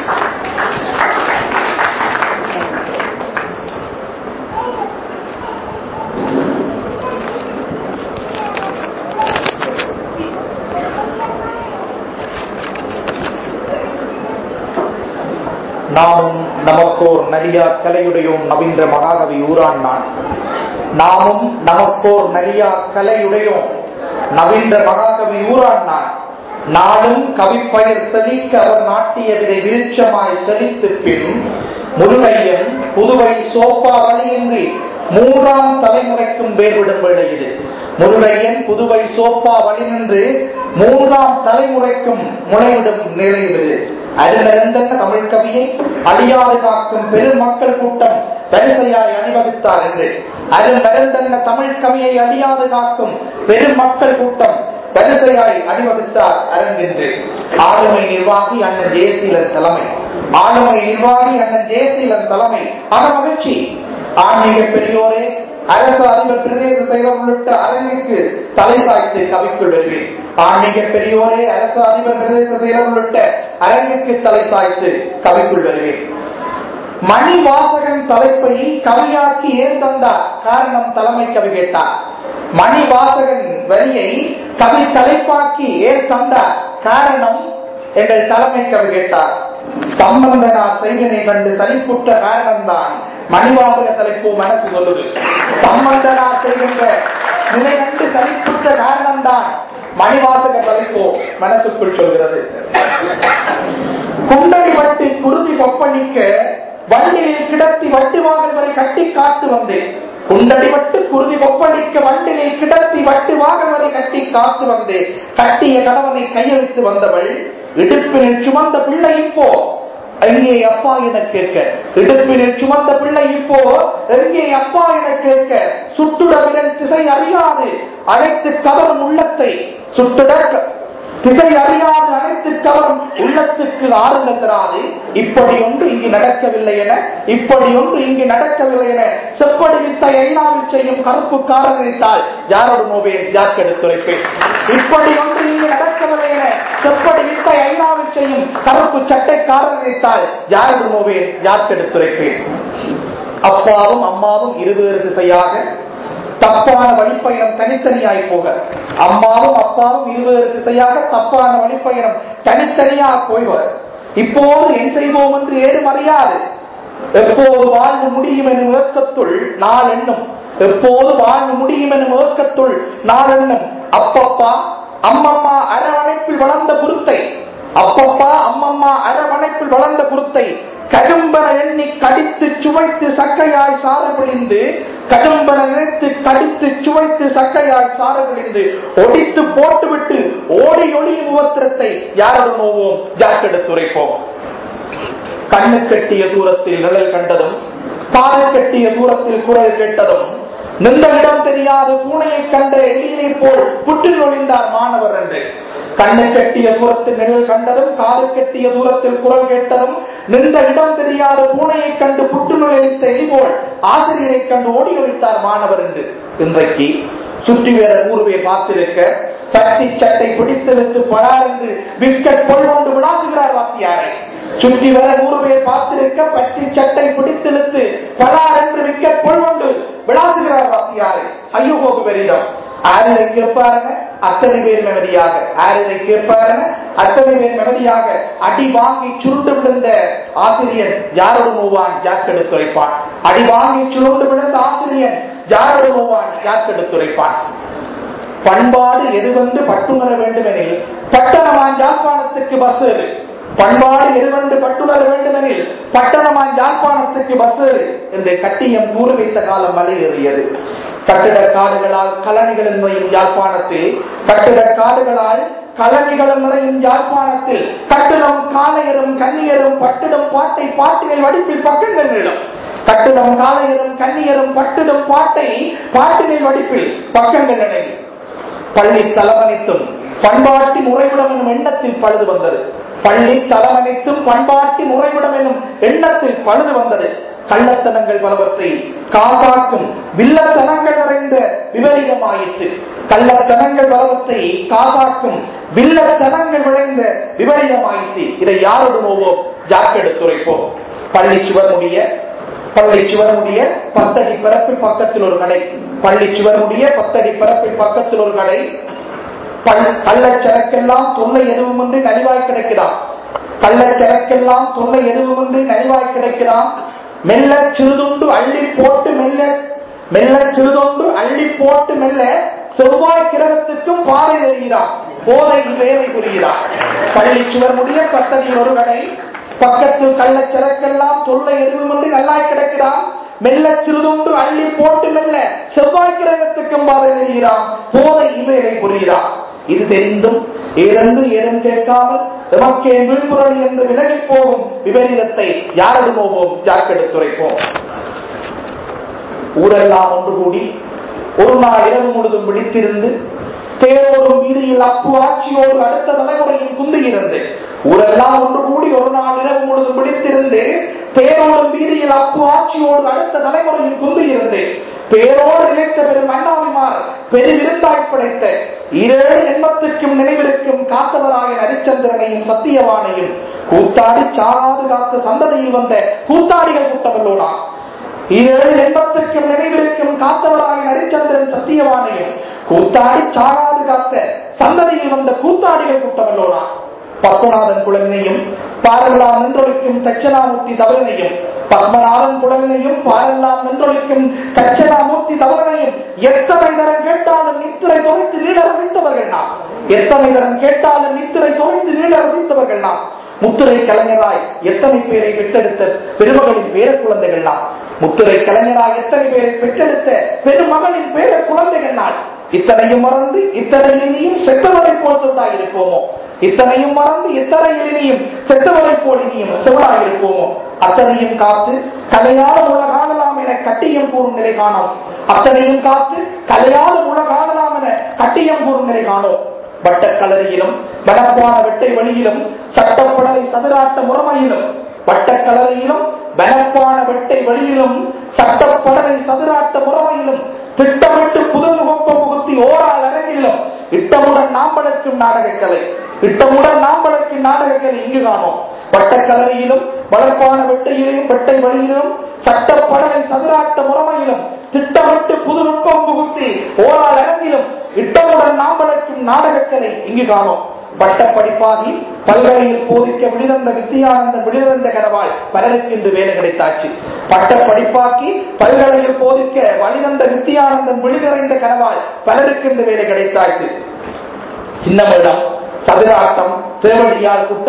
Speaker 6: நாமும் நமக்கோர் நலியா கலையுடையோம் நவீன்ற மகாகவி ஊரான் நான். நாமும் நமக்கோர் நலியா கலையுடையோம் நவீன்ற மகாகவி ஊரான் நான். நாடும் கவிப்பயர் செழிக்க அவர் நாட்டிய விதை விருட்சமாய் செழித்து பின் முருகையன் புதுவை சோப்பா வழியின்றி மூன்றாம் தலைமுறைக்கும் வேறுவிடும் வேளை இது. முருகையன் புதுவை சோப்பா வழி நின்று மூன்றாம் தலைமுறைக்கும் முனைவிடும் நிறைவு. அருமருந்தன்ன தமிழ் கவியை அழியாது காக்கும் பெரும் மக்கள் கூட்டம் வரிசையாய் அணிவகுத்தார் என்று. அருமருந்தன்ன தமிழ் கவியை அழியாது காக்கும் பெரும் மக்கள் கூட்டம் வரிசையாய் அணிவகுத்தார் அரங்கென்று. ஆளுமை நிர்வாகி அண்ணன் ஜெயசீலன் தலைமை. ஆளுமை நிர்வாகி அண்ணன் ஜெயசீலன் தலைமை அக மகிழ்ச்சி. ஆன்மீக பெரியோரே அரசு அதிபர் பிரதேச செயலர் உள்ளிட்ட அரங்குக்கு தலை சாய்த்து கவிக்குள் வருவேன். ஆன்மீக பெரியோரே அரசு அதிபர் பிரதேச செயலர் உள்ளிட்ட அரங்குக்கு தலை சாய்த்து கவிக்குள் வருவேன். மணிவாசகன் தலைப்பை கவியாக்கி ஏன் தந்தார்? காரணம் தலைமை கவி கேட்டார். மணிவாசகன் வரியை கவி தலைப்பாக்கி ஏன் தந்தார்? காரணம் எங்கள் தலைமை கவி கேட்டார். சம்பந்தனார் செய்வினை கண்டு சலிப்புற்ற காரணம்தான் மணிவாசக தலைப்பு மனசு சொல்லுது. சம்பந்தனார் செய்கின்ற நிலை கண்டு சலிப்புற்ற காரணம்தான் மணிவாசக தலைப்பு மனசுக்குள் சொல்கிறது. குண்டடி வட்டி குருதி கொப்பளிக்க வண்டியில் கிடத்தி வட்டி வாங்கல் வரை கட்டி காத்து வந்தேன். குண்டடி வட்டு குருதி கொப்பளிக்க வண்டியை கிடத்தி வட்டு வாகல் வரை கட்டி காத்து வந்தேன். கட்டிய கணவனை கையெழுத்து வந்தவள் இடுப்பினில் சுமந்த பிள்ளை இப்போ எங்கே அப்பா என கேட்க. இடுப்பினில் சுமந்த பிள்ளை இப்போ எங்கே அப்பா என கேட்க. சுட்டுட விரல் திசை அறியாது அழைத்து கவரும் உள்ளத்தை. சுட்டுட திசை அறியாது அழைத்து கவரும் உள்ளத்துக்கு ஆறுதல் தராது. இப்படி ஒன்று இங்கு நடக்கவில்லை என இப்படி ஒன்று இங்கு நடக்கவில்லை என செப்படி வித்தை ஐநாவில் செய்யும் கருப்பு காரணித்தால் யாரோடு நோவேன் யாக்கெடுத்துரைப்பேன். இப்படி ஒன்று இங்கு நடக்கவில்லை என செப்படி வித்தை ஐநாவில் செய்யும் கருப்பு சட்டை காரணித்தால் யாரோடு நோவேன் யாக்கெடுத்துரைப்பேன். அப்பாவும் அம்மாவும் இருவேறு திசையாக தப்பான வழிப்பயணம் தனித்தனியாய் போக. அம்மாவும் அப்பாவும் இருவேறு திசையாக தப்பான வழிப்பயணம் தனித்தனியாக போய்வர். இப்போது என் செய்வோம் என்று ஏதும் அறியாது. எப்போது வாழ்வு முடியும் எனும் ஏக்கத்துள் நாள் எண்ணும். எப்போது வாழ்வு முடியும் எனும் ஏக்கத்துள் நாள் எண்ணும். அப்பப்பா அம்மம்மா அரவணைப்பில் வளர்ந்த குருத்தை. அப்பப்பா அம்மம்மா அரவணைப்பில் வளர்ந்த குருத்தை கரும்பன எண்ணி கடித்து சுவைத்து சக்கையாய் சாறு பிழிந்து கடும்பன நினைத்து கடித்து சுவைத்து சக்கையாய் சாறு பிழிந்து ஒடித்து போட்டுவிட்டு ஓடி ஒளியும் உபத்திரத்தை யாருடன் நோவோம் ஜாக்கெடுத்து உரைப்போம். கண்ணு கட்டிய தூரத்தில் நிழல் கண்டதும் காது கட்டிய தூரத்தில் குரல் கேட்டதும் நின்ற இடம் தெரியாத பூனையை கண்ட எலியினை போல் புற்று நொழிந்தார் மாணவர் என்று. கண்ணு கட்டிய தூரத்தில் நிழல் கண்டதும் காது கட்டிய தூரத்தில் குரல் கேட்டதும் நின்ற இடம் தெரியாத பூனையை கண்டு புற்று நுழைத்த எலி போல் ஆசிரியரை கண்டு ஓடி ஒழித்தார் மாணவர் என்று. இன்றைக்கு சுற்றி வேற நூறு பேர் பார்த்திருக்க சட்டி சட்டை பிடித்தெடுத்து படார் என்று விக்கெட் கொள் கொண்டு விளாசுகிறார் வாத்தியாரை. சுற்றி வர நூறு பேர் பார்த்திருக்க பட்டி சட்டை பிடித்தெடுத்து படார் என்று விக்கெட் கொள் கொண்டு விளாசுகிறார் வாத்தியாரை. ஐயோ கோபு பெரிதம் ஆரிதை கேட்பாருங்க அத்தனை பேர் மெமதியாக ஆரிதை கேட்பாருங்க அத்தனை பேர் மெமதியாக அடி வாங்கி சுருண்டு விழுந்த ஆசிரியர் யாரோடு நோவான் ஜாக்கெடுத்து உரைப்பான். அடி வாங்கி சுருண்டு விழுந்த ஆசிரியர் யாரோடு நோவான் ஜாக்கெடுத்து உரைப்பான். பண்பாடு எதுவென்று பட்டுணர வேண்டும் எனில் பட்டணமான் யாழ்ப்பாணத்துக்கு பஸ் ஏறு. பண்பாடு எதுவென்று பட்டுணர வேண்டும் எனில் பட்டணமான் யாழ்ப்பாணத்துக்கு பஸ் ஏறு என்று கட்டியம் கூறு வைத்த காலம் மலை ஏறியது. கட்டிட காடுகளால் கலனிகள் நிறையும் யாழ்ப்பாணத்தில் கட்டிட காடுகளால் கலனிகள் நிறையும் யாழ்ப்பாணத்தில் கட்டிடம் காளையரும் கன்னியரும் பட்டிடம் பாட்டை பாட்டினை வடிப்பில் பக்கங்கள் நீளும். கட்டிடம் காளையரும் கன்னியரும் பட்டிடம் பாட்டை பாட்டினை வடிப்பில் பக்கங்கள் நினைவு. பள்ளி தலமனைத்தும் பண்பாட்டின் உறைவிடம் எனும் எண்ணத்தில் பழுது வந்தது. பள்ளி தலமனைத்தும் பண்பாட்டின் உறைவிடம் எனும் எண்ணத்தில் பழுது வந்தது. கள்ளத்தனங்கள் பலவற்றை காசாக்கும் வில்லத்தனங்கள் நிறைந்த விபரீதமாயிற்று. கள்ளத்தனங்கள் பலவற்றை காசாக்கும் வில்லத்தனங்கள் விளைந்த விபரீதமாயிற்று. இதை யாரோடு நோவோம் ஜாக்கெடுத்து உரைப்போம். பள்ளி சுவர் முடிய பள்ளி சுவர் முடிய பத்தடி பரப்பில் பக்கத்தில் ஒரு கடை. பள்ளி சுவர் முடிய பத்தடி பரப்பில் பக்கத்தில் ஒரு கடை. கள்ளச்சரக்கெல்லாம் தொல்லை எதுவும் என்று நலிவாய் கிடைக்கிறான். கள்ளச்சரக்கெல்லாம் தொல்லை எதுவும் என்று நலிவாய் கிடைக்கிறான். மெல்ல சிறுதுண்டு அள்ளி போட்டு மெல்ல மெல்ல சிறுதுண்டு அள்ளி போட்டு மெல்ல செவ்வாய் கிரகத்துக்கும் பாறை தெரிகிறான். போதை வேலை புரிகிறான். பள்ளி சுவர் முடிய பத்தடியில் ஒரு கடை. பக்கத்தில் கள்ளச்சரக்கெல்லாம் தொல்லை எதுவும் என்று நல்லாய் கிடக்கிறான். மெல்ல சிறுதுண்டு அள்ளி போட்டு மெல்ல செவ்வாய் கிரகத்துக்கும் பாதை தெரிகிறான். போதை வேலை புரிகிறான். இது தெரிந்தும் ஏதென்று ஏதும் கேட்காமல் எமக்கே விழுப்புரணி என்று விலகி போகும் விபரீதத்தை யாரோடு நோவோம் ஜாக்கெடுத்துரைப்போம். ஊரெல்லாம் ஒன்று கூடி ஒரு நாள் இரவு முழுதும் விழித்திருந்து தேரோடும் வீதியில் அப்பு ஆட்சியோடு அடுத்த தலைமுறையில் குந்துகிறது. ஊரெல்லாம் ஒன்று கூடி ஒரு நாள் இரவு முழுதும் விழித்திருந்து தேரோடும் வீதியில் அப்பு ஆட்சியோடு அடுத்த தலைமுறையில் குந்துகிறது. பேரோடு நினைத்த பெரும் அண்ணாவிமார் பெருவிருந்தாய் படைத்த இரேழு எண்பத்திற்கும் நினைவிருக்கும் காத்தவராயன் ஹரிச்சந்திரனையும் சத்தியவானையும் கூத்தாடி சாராது காத்த சந்ததியில் வந்த கூத்தாடிகள் கூட்டமல்லோனா. இரேழு எண்பத்திற்கும் நினைவிருக்கும் காத்தவராயன் ஹரிச்சந்திரன் சத்தியவானையும் கூத்தாடி சாராது காத்த சந்ததியில் வந்த கூத்தாடிகள் கூட்டமல்லோனா. பத்மநாதன் குழலினையும் பாரெல்லாம் நின்றொழிக்கும் தட்சணாமூர்த்தி தவறனையும் பத்மநாதன் குழலினையும் பாரெல்லாம் நின்றொழிக்கும் தட்சணாமூர்த்தி தவறனையும் எத்தனை தரம் கேட்டாலும் நித்திரை தொலைத்து நீட ரசித்தவர்கள் நாம். எத்தனை தரம் கேட்டாலும் நித்திரை தொலைத்து நீட ரசித்தவர்கள் நாம். முத்துரை கலைஞராய் எத்தனை பேரை பெற்றெடுத்த பெருமகளின் பேர குழந்தைகள் நாம். முத்துரை கலைஞராய் எத்தனை பேரை பெற்றெடுத்த பெருமகளின் பேர குழந்தைகள் நான். இத்தனையும் மறந்து இத்தனை இனியும் செத்தவரை போல் சொல்லாயிருப்போமோ. இத்தனையும் மறந்து இத்தனை இனியும் செத்தவரை போல் இனியும் செவலாயிருப்போமோ. அத்தனையும் காத்து கலையாள உலகாணலாம் என கட்டியம் கூறும் நிலை காணோம். அத்தனையும் காத்து கலையாள உலகாணலாம் என கட்டியம் கூறும் நிலை காணோம். வட்டக்கலரியிலும் வனப்பான வெட்டை வழியிலும் சட்டப்படலை சதுராட்ட முறைமையிலும் வட்டக்கலரியிலும் வனப்பான வெட்டை வழியிலும் சட்டப்படலை சதுராட்ட முறைமையிலும் திட்டமிட்டு புதல் முகப்பம் புகுத்தி ஓராள் அரங்கிலும் இட்டமுடன் நாம் வளர்க்கும் நாடகக்கலை இட்டமுடன் நாம் வளர்க்கும் நாடகக்கலை இங்கு காணோம். வட்டக்கலரியிலும் வளர்ப்பான வெட்டையிலும் வெட்டை வழியிலும் சட்டப்படலை சதுராட்ட முறைமையிலும் திட்டமிட்டு புது நுட்பம் புகுத்தி ஓராள் அரங்கிலும் இட்டமுடன் நாம் வளர்க்கும் நாடகக்கலை இங்கு காணோம். பட்ட படிப்பாகி பல்கலையில் போதிக்க விடுதந்த வித்தியானந்தன் விடுதந்த கனவாய் பலருக்கு இன்று வேலை கிடைத்தாச்சு. பட்ட படிப்பாக்கி பல்கலையில் போதிக்க வழிதந்த வித்தியானந்தன் விடுதிறைந்த கனவாய் பலருக்கு இன்று வேலை கிடைத்தாச்சு. சின்னமிடம் சதுராட்டம் தேவடியால் கூட்டம்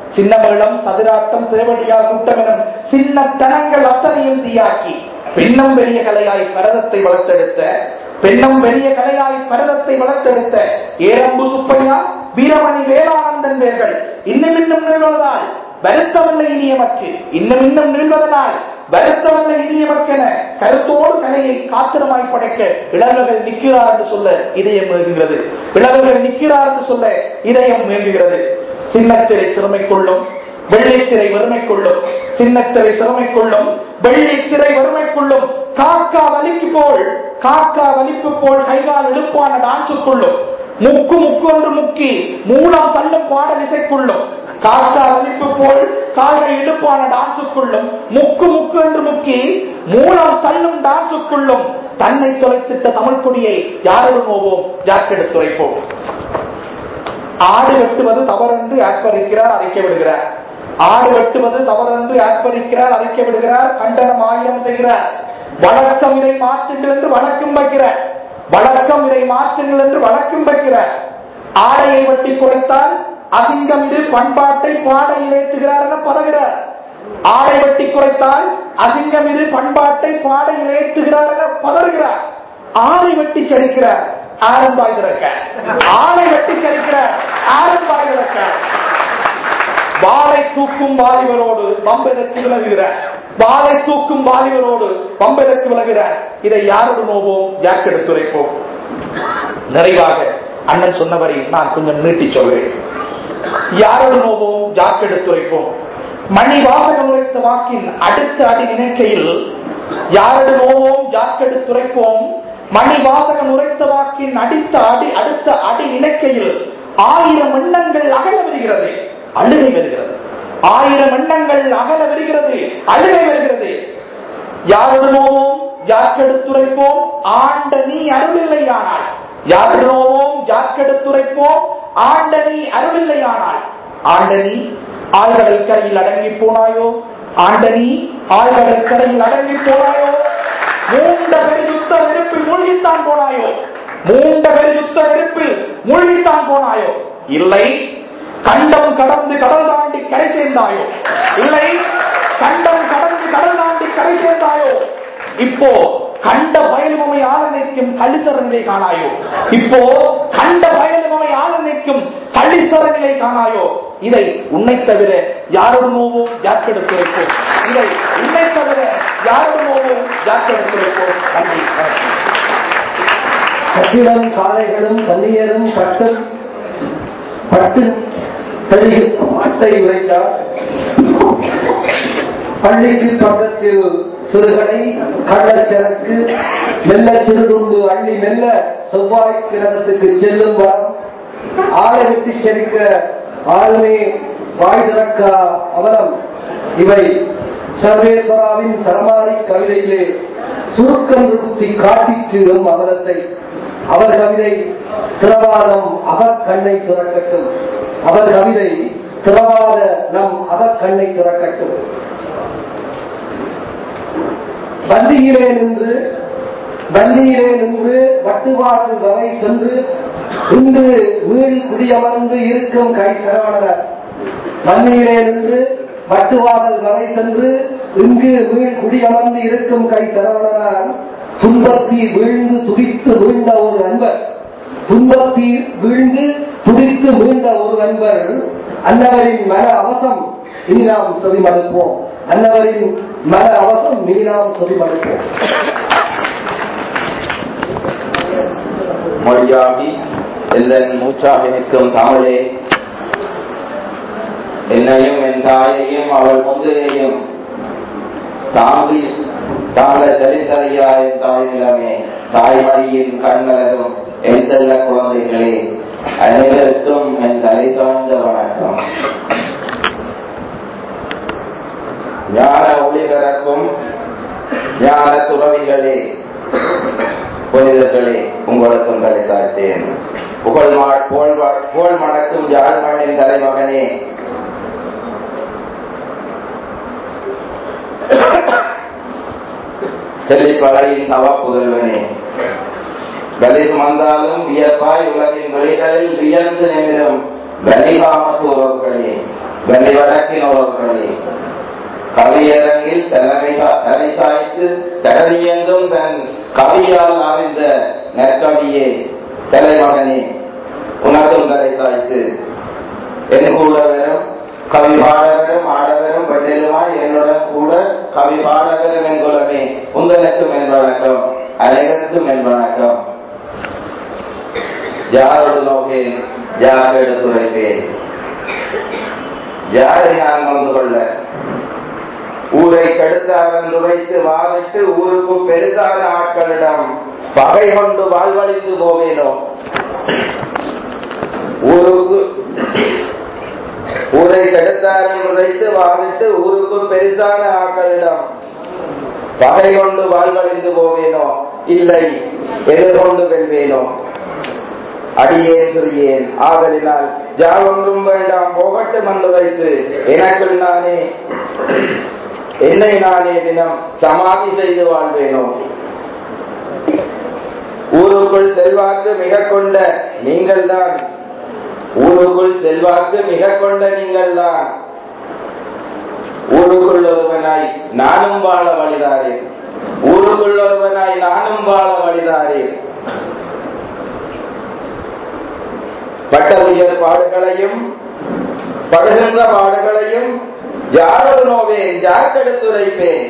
Speaker 6: சின்னமேளம், சதுராட்டம், தேவடியார் கூட்டம் எனும் சின்ன தனங்கள் அத்தனையும் தீயாக்கி பெண்ணும் பெரிய கலையாய் பரதத்தை வளர்த்தெடுத்த பெண்ணும் பெரிய கலையாய் பரதத்தை வளர்த்தெடுத்த ஏரம்பு சுப்பையா, வீரமணி வேளானந்தன் வேர்கள் இன்னும் இன்னும் நிகழ்வதால் வருத்தமல்ல இனியமக்கு, இன்னும் இன்னும் நிகழ்வதனால் வருத்தமல்ல இனியமக்கென கருத்தோடு கலையை காத்திரமாய் படைக்க இளவர்கள் நிற்கிறார் என்று சொல்ல இதயம் முயங்குகிறது. இளவர்கள் நிற்கிறார் என்று சொல்ல இதயம் முயங்குகிறது. சின்னத்திரை சிறுமைக்குள்ளும் வெள்ளித்திரை வறுமைக்குள்ளும், சின்னத்திரை சிறுமைக்குள்ளும் வெள்ளித்திரை வறுமைக்குள்ளும், காக்கா வலிக்கு போல் காக்கா வலிப்பு போல் கைகால் இழுப்பான டான்சுக்குள்ளும், முக்கு முக்கு என்று முக்கி மூலம் தள்ளும் பாடல் இசைக்குள்ளும், காக்கா வலிப்பு போல் கால்கள் இழுப்பான டான்சுக்குள்ளும், முக்கு முக்கு என்று முக்கி மூலம் தள்ளும் டான்சுக்குள்ளும் தன்னை தொலைத்திட்ட தமிழ் கொடியை யாரோடு நோவோம், யாக்கெடுத்துரைப்போம். ஆடு வெட்டுவது தவறென்று ஆஸ்பரிக்கிறார், அறிக்க விடுகிறார். ஆடு வெட்டுவது தவறென்று ஆஸ்பரிக்கிறார், அறிக்க விடுகிறார். கண்டனம் ஆயிரம் செய்கிறார். வழக்கம் இதை மாற்றுங்கள் என்று வழக்கம் வைக்கிறார். வழக்கம் இதை மாற்றுங்கள் என்று வழக்கம் வைக்கிறார். ஆடையை வெட்டி குறைத்தால் அசிங்கம் இது பண்பாட்டை பாடையில் ஏற்றுகிறார் என பதகிறார். ஆடை வெட்டி குறைத்தால் அசிங்கம் இது பண்பாட்டை பாடையில் ஏற்றுகிறார் என பதறுகிறார். ஆடை வெட்டி சரிக்கிறார், ஆரம்பாய் திறக்க. ஆடை வெட்டி சரிக்கிறார், ஆரம்பாய் திறக்க. வாளை தூக்கும் வாலிபரோடு பம்பெதற்கு விலகுகிறார். வாளை தூக்கும் வாலிபரோடு பம்பெதற்கு விலகுகிறார். இதை யாரோடு நோவோம், யாக்கெடுத்துரைப்போம். நிறைவாக அண்ணன் சொன்னவரை நான் கொஞ்சம் நீட்டி சொல்கிறேன். யாரோடு நோவோம், யாக்கெடுத்துரைப்போம். மணி வாசகம் உரைத்த வாக்கின் அடுத்த அடி நினைக்கையில் யாரோடு நோவோம், யாக்கெடுத்துரைப்போம். மணி வாசகம் உரைத்த வாக்கின் அடித்த அடி அடுத்த அடி நினைக்கையில் ஆயிரம் எண்ணங்கள் அகல வருகிறது, அழுகை வருகிறது. ஆயிரம் எண்ணங்கள் அகல வருகிறது, அழுகை வருகிறது. யாரோடு நோவோம், யாக்கெடுத்துரைப்போம். ஆண்ட நீ அருளில்லையானால், யாரோடு நோவோம், யாக்கெடுத்துரைப்போம். ஆண்ட நீ அருளில்லையானால், ஆண்ட நீ ஆழ்கடல் கரையில் அடங்கி போனாயோ, ஆண்ட நீ ஆழ்கடல் கரையில் அடங்கி போனாயோ, மூண்ட பெருயுத்த நெருப்பில் மூழ்கித்தான் போனாயோ, மூண்ட பெருயுத்த நெருப்பில் மூழ்கித்தான் போனாயோ, இல்லை கண்டம் கடந்து கடல் தாண்டி கரை சேர்ந்தாயோ, இல்லை கண்டம் கடந்து கடல் தாண்டி கரை சேர்ந்தாயோ, இப்போ கண்ட பயனுமை ஆளனைக்கும் கள்ளிசர நிலை காணாயோ, இப்போ கண்ட பயனுமை ஆளனைக்கும் கள்ளிசர நிலை காணாயோ. இதை உன்னை தவிர யாரோடு நோவோம், யாக்கெடுத்து வைப்போம். இதை உன்னை தவிர யாரோடு நோவோம், யாக்கெடுத்து வைப்போம். நன்றி.
Speaker 1: கட்டிடம் காளைகளும் கன்னியரும் பட்டு பட்டு பாட்டை உரைத்தார். பள்ளிக்கு பக்கத்தில் சிறுகடை கள்ளச்சரக்கு மெல்ல சிறுதுண்டு அள்ளி மெல்ல செவ்வாய் கிரகத்துக்கு செல்லும் வாரம் ஆளை வெட்டி செரிக்க ஆளுமே வாய் திறக்க அவலம். இவை சர்வேஸ்வராவின் சரமாரி கவிதையிலே சுருக்கம் நிறுத்தி காட்டிச்சிடும் அவலத்தை. அவர் கவிதை திரவாதம் அகக்கண்ணை திறக்கட்டும். அவர் கவிதை திரவாத நம் அகக்கண்ணை திறக்கட்டும். வண்டியிலே நின்று வண்டியிலே நின்று வட்டுவாசல் வரை சென்று இன்று வீடு குடியமர்ந்து இருக்கும் கை சரவணர். வண்டியிலே நின்று வட்டுவாசல் வரை சென்று இங்கு வீடு குடியமர்ந்து இருக்கும் கை சரவணர். துன்பத்தி வீழ்ந்து துடித்து வீழ்ந்த ஒரு அன்பர், துன்பத்தி வீழ்ந்து துடித்து வீழ்ந்த ஒரு அன்பர். அன்னவரின் மன அவசம் இனி நாம் செவிமடுப்போம். அன்னவரின் மன அவசம் இனி நாம் செவிமடுப்போம்.
Speaker 5: மொழியாகி எந்தன் மூச்சாக நிற்கும் தமிழே, என்னையும் என் தாயையும் அவள் முந்தையையும் தாங்கி தாங்க சரித்தரையா என் தாய் நிலமே, தாய்மொழியின் கண்மலரும் என் செல்ல குழந்தைகளே, அனைவருக்கும் என் தலை சார்ந்த வணக்கம். ஞான ஒளிகரக்கும் ஞான துறவிகளே, புனிதர்களே, உங்களுக்கும் தலை சாய்த்தேன். புகழ் புகழ் மணக்கும் யாழ் மண்ணின் தலைமகனே, தெல்லிப்படையின் தவா புதல்வனே, கலி சுமந்தாலும் வியப்பாய் உலகின் வெளிகளில் வியந்து நிமிரும் வலிகாமத்து உறவுகளே, வழக்கினோர்களே, கவியரங்கில் தலைமை தலை சாய்த்து கடலியங்கும் தன் கவியால் அறிந்த நற்கவியே தலைமகனே, உனக்கும் தலை சாய்த்து என் கூட வரும் கவி பாடகரும் ஆடவரும் பெண்ணிலுமாய் என்னுடன் கூட கவி பாடகரும் என் குலமே, உங்களுக்கும் என் வணக்கம், அனைவருக்கும் என் வணக்கம். யாரோடு நோக்கேன், யார் எடுத்துரைப்பேன், யாரை நான் நொந்து கொள்ள? ஊரை கெடுத்தாரன் துரைத்து வாதிட்டு ஊருக்கு பெருசான ஆட்களிடம் பகை கொண்டு வாழ்வழித்து போவேனோ? ஊருக்கு ஊரை கெடுத்தாரன் துரைத்து வாதிட்டு ஊருக்கு பெருசான ஆட்களிடம் பகை கொண்டு வாழ்வழிந்து போவேனோ? இல்லை, எதிர்கொண்டு வெல்வேனோ? அடியேன் சிறியேன் ஆதலினால் ஜாவொன்றும் வேண்டாம் போகட்டும் என்று வைத்து எனக்குள் நானே என்னை நானே தினம் சமாதி செய்து வாழ்வேனோ? ஊருக்குள் செல்வாக்கு மிக கொண்ட நீங்கள் தான் ஊருக்குள் செல்வாக்கு மிக கொண்ட நீங்கள் தான் ஊருக்குள் ஒருவனாய் நானும் வாழ வழிதாரே, ஊருக்குள் ஒருவனாய் நானும் வாழ வழிதாரே. பட்ட உயர் பாடுகளையும் படுகின்ற பாடுகளையும் யாரோடு நோவேன், யாருக்கெடுத்துரைப்பேன்?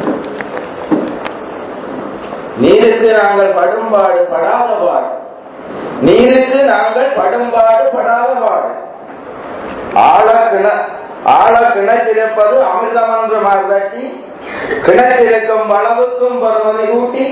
Speaker 5: நீருக்கு நாங்கள் படும்பாடு படாத பாடு, நீருக்கு நாங்கள் படும்பாடு படாத பாடு. ஆழ கிண ஆழ கிணற்றிருப்பது அமிர்தமன்று மார்தட்டி, கிணற்றிருக்கும் வளவுக்கும் பருவதை ஊட்டி,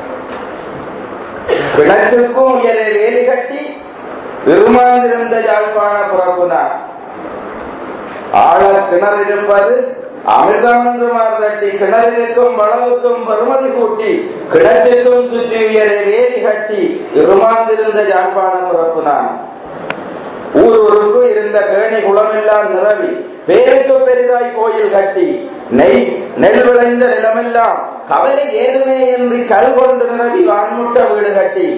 Speaker 5: கிணற்றுக்கும் உயரே வேலி கட்டி இருமாந்திருந்த யாழ்ப்பாண புறப்புனார். ஆழ கிணறு இருப்பது அமிர்தமன்று மார்தட்டி, கிணறிற்கும் வளவுக்கும் பருமதி கூட்டி, கிணற்றிற்கும் சுற்றி உயரே வேலி கட்டி இருமாந்திருந்த யாழ்ப்பாண புறப்புனான். ஊர் ஊருக்கு இருந்த கேணி குளமெல்லாம் நிரவி பேருக்கு பெரிதாய் கோயில் கட்டி, நெய் நெல் விளைந்த நிலமெல்லாம் கவலை ஏதுமே என்று கல் கொண்டு நிரவி வான்முட்ட வீடு கட்டி,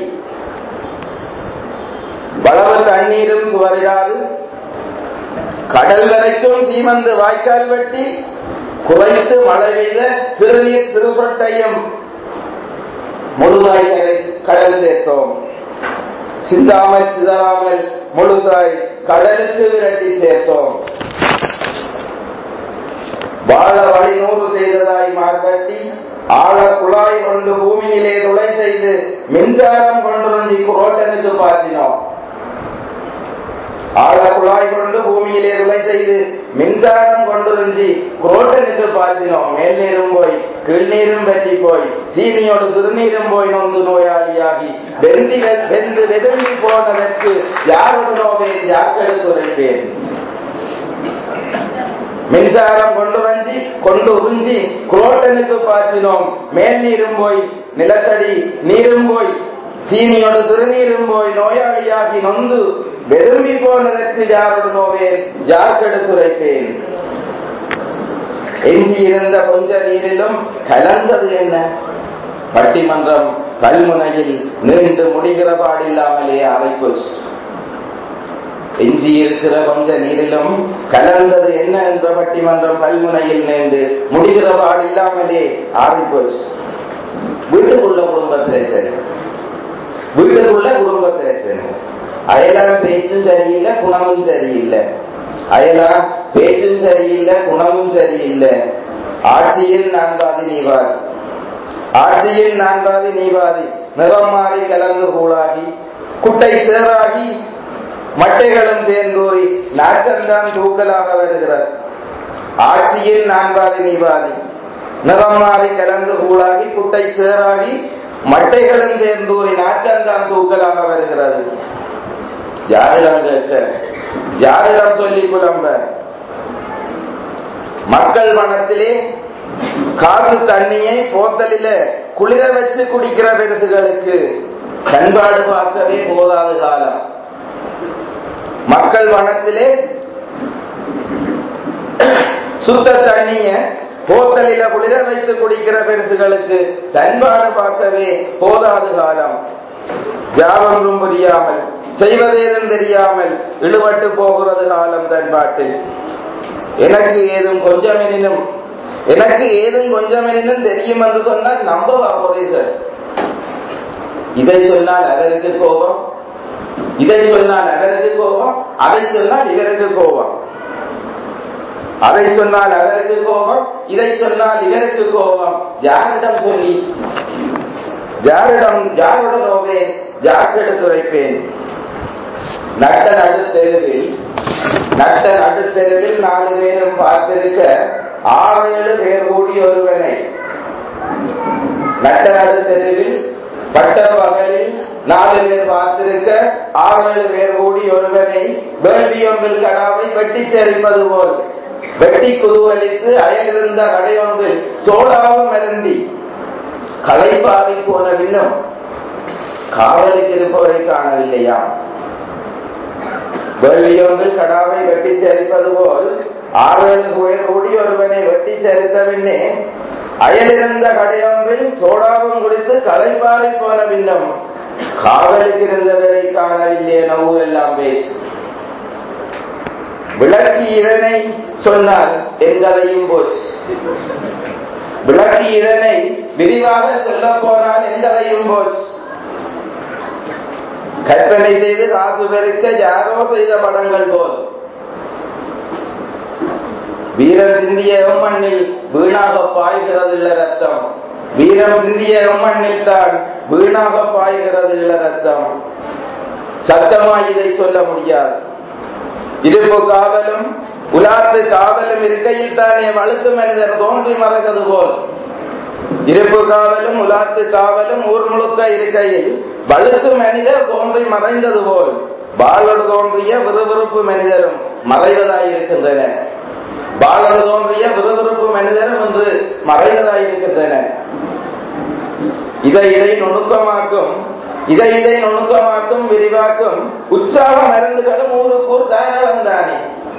Speaker 5: வளவு தண்ணீரும் சுவரிடாது கடல் வரைக்கும் சீமந்து வாய்க்கால் வெட்டி, குறைத்து மழை பெய்த சிறுநீர் சிறுபொட்டையும் முழுதாய் கடல் சேர்த்தோம். சிந்தாமல் சிதறாமல் முழுசாய் கடலுக்கு விரட்டி சேர்த்தோம். வாழ வழி நூறு செய்ததாய் மார்கட்டி, ஆழ குழாய் கொண்டு பூமியிலே துளை செய்து மின்சாரம் கொண்டு குரோட்டனுக்கு பாசினோம். ஆழ குழாய் கொண்டு பூமியிலே துளை செய்து மின்சாரம் கொண்டு குரோட்டனுக்கு பாசினோம். மேல் நீரும் போய் கீழ் நீரும் பற்றி போய் சீனியோடு சிறுநீரும் போய் நொந்து நோயாளியாகி வெந்திகள் வெந்து வெதுங்கி போனதற்கு யாரோடு நோவேன், யாருக்கெடுத்துரைப்பேன்? மின்சாரம் கொண்டு வஞ்சி கொண்டு உறிஞ்சி குரோட்டனுக்கு பாய்ச்சினோம். மேல் நீரும் போய் நிலத்தடி நீரும் போய் சீனியோடு சிறுநீரும் போய் நோயாளியாகி நொந்து வெதும்பி போனதற்கு யாரோடு நோவேன், யாருக்கெடுத்துரைப்பேன்? எஞ்சி இருந்த கொஞ்ச நீரிலும் கலந்தது என்ன? பட்டிமன்றம் கல்முனையில் நீண்டு முடிகிற பாடில்லாமலே ஆரைப்போச்சு. எஞ்சி இருக்கிற கொஞ்ச நீரிலும் கலந்தது என்ன என்ற பட்டிமன்றம் கல்முனையில் நீண்டு முடிகிற பாடில்லாமலே ஆரைப்போச்சு. வீட்டுக்குள்ள குடும்ப பிரச்சனை, வீட்டுக்குள்ள குடும்ப பிரச்சனை. அயலார் பேச்சும் சரியில்லை, குணமும் சரியில்லை. அயலார் பேச்சும் சரியில்லை, குணமும் சரியில்லை. ஆட்சியில் நான்காதி நீவாதி, ஆட்சியில் நான்காதி நீவாதி. நிறம் மாறி கலந்து கூழாகி குட்டை சேராகி மட்டைகளும் சேர்ந்தூறி நாட்டம்தான் தூக்கலாக வருகிறது. ஆட்சியில் நான்காதி நீவாதி, நிறம் மாறி கலந்து கூழாகி குட்டை சேராகி மட்டைகளும் சேர்ந்தூறி நாட்டம்தான் தூக்கலாக வருகிறது. யாரிடம் கேட்க, யாரிடம் சொல்லி புலம்ப? மக்கள் மனத்திலே காசு தண்ணியை போத்தலில குளிர வச்சு குடிக்கிற பெருசுகளுக்கு கண்பாடு பார்க்கவே போதாது காலம். மக்கள் மனத்திலே சுத்த தண்ணிய போத்தலில குளிர வைத்து குடிக்கிற பெருசுகளுக்கு கண்பாடு பார்க்கவே போதாது காலம். ஜாவொன்றும் புரியாமல் செய்வதேதும் தெரியாமல் இழுபட்டு போகிறது காலம் தன்பாட்டில்.
Speaker 3: எனக்கு ஏதும் கொஞ்சம் எனினும் எனக்கு ஏதும் கொஞ்சம் எனினும் தெரியும் என்று சொன்னால் நம்ப போறீர்கள். இதை சொன்னால் அதற்கு கோபம், இதை சொன்னால் அதற்கு கோபம், அதை சொன்னால் இவருக்கு கோபம், அதை சொன்னால் அதற்கு கோபம், இதை சொன்னால் இவருக்கு கோபம். யாரிடம் சொல்லி, யாரிடம் யாருடனோவே யாருக்கெடுத்துரைப்பேன்? நட்ட நடுத்தெருவில் நட்ட நடுத்தெருவில் நாலு பேரும் பார்த்திருக்க ஆறு ஏழு பேர் கூடி ஒருவனை, நட்ட நடுத்தெருவில் பட்ட பகலில் நாலு பேர் பார்த்திருக்க ஆறு ஏழு பேர் கூடி ஒருவனை வேள்வி ஒன்றில் கடாவை வெட்டி செறிப்பது போல் வெட்டி குதுவலித்து அயலிருந்த கடையொன்றில் சோடாவும் மருந்தி களைப்பாவி போன பின்னும் காவலுக்கு இருப்பவரை காணவில்லையா? வேள்வியொன்றில் கடாவை வெட்டி செறிப்பது போல் ஆறு ஏழு பேர் கூடி ஒருவனை வெட்டி செறித்த பின்னே அயலிருந்த கடையொன்றில் சோடாவும் குடித்து களைப்பாவி போன பின்னும் காவலுக்கு இருந்தவரை காணவில்லையே. நவு எல்லாம் பேசு. விளக்கி இதனை சொன்னால் எங்களையும் போச்சு, விளக்கி இதனை விரிவாக சொல்ல போனால் எங்களையும் போச்சு. கற்பனை செய்து காசு பெருக்க யாரோ செய்த படங்கள் போல் வீரம் சிந்திய மண்ணில் வீணாக பாய்கிறது இல்ல ரத்தம், வீரம் சிந்திய மண்ணில் தான் வீணாக பாய்கிறது இல்ல ரத்தம். சத்தமாய் இதை சொல்ல முடியாது. இருப்பு காவலும் உலாத்து காவலும் இருக்கையில் தானே வழுக்கு மனிதர் தோன்றி மறக்கிறது போல், இருப்பு காவலும் உலாத்து காவலும் ஊர் முழுக்க இருக்கையில் வழுக்கு மனிதர் தோன்றி மறைந்தது போல் பாலோடு தோன்றிய விறுவிறுப்பு மனிதரும் மறைவதாயிருக்கின்றன. பாலோடு தோன்றிய விறுவிறுப்பு மனிதரும் என்று மறைவதாயிருக்கின்றன. இதை இதை நுணுக்கமாக்கும் இதை இதை நுணுக்கமாக்கும் விரிவாக்கும் உற்சாக மருந்துகளும் ஊருக்கூர் தாராளம் தானே.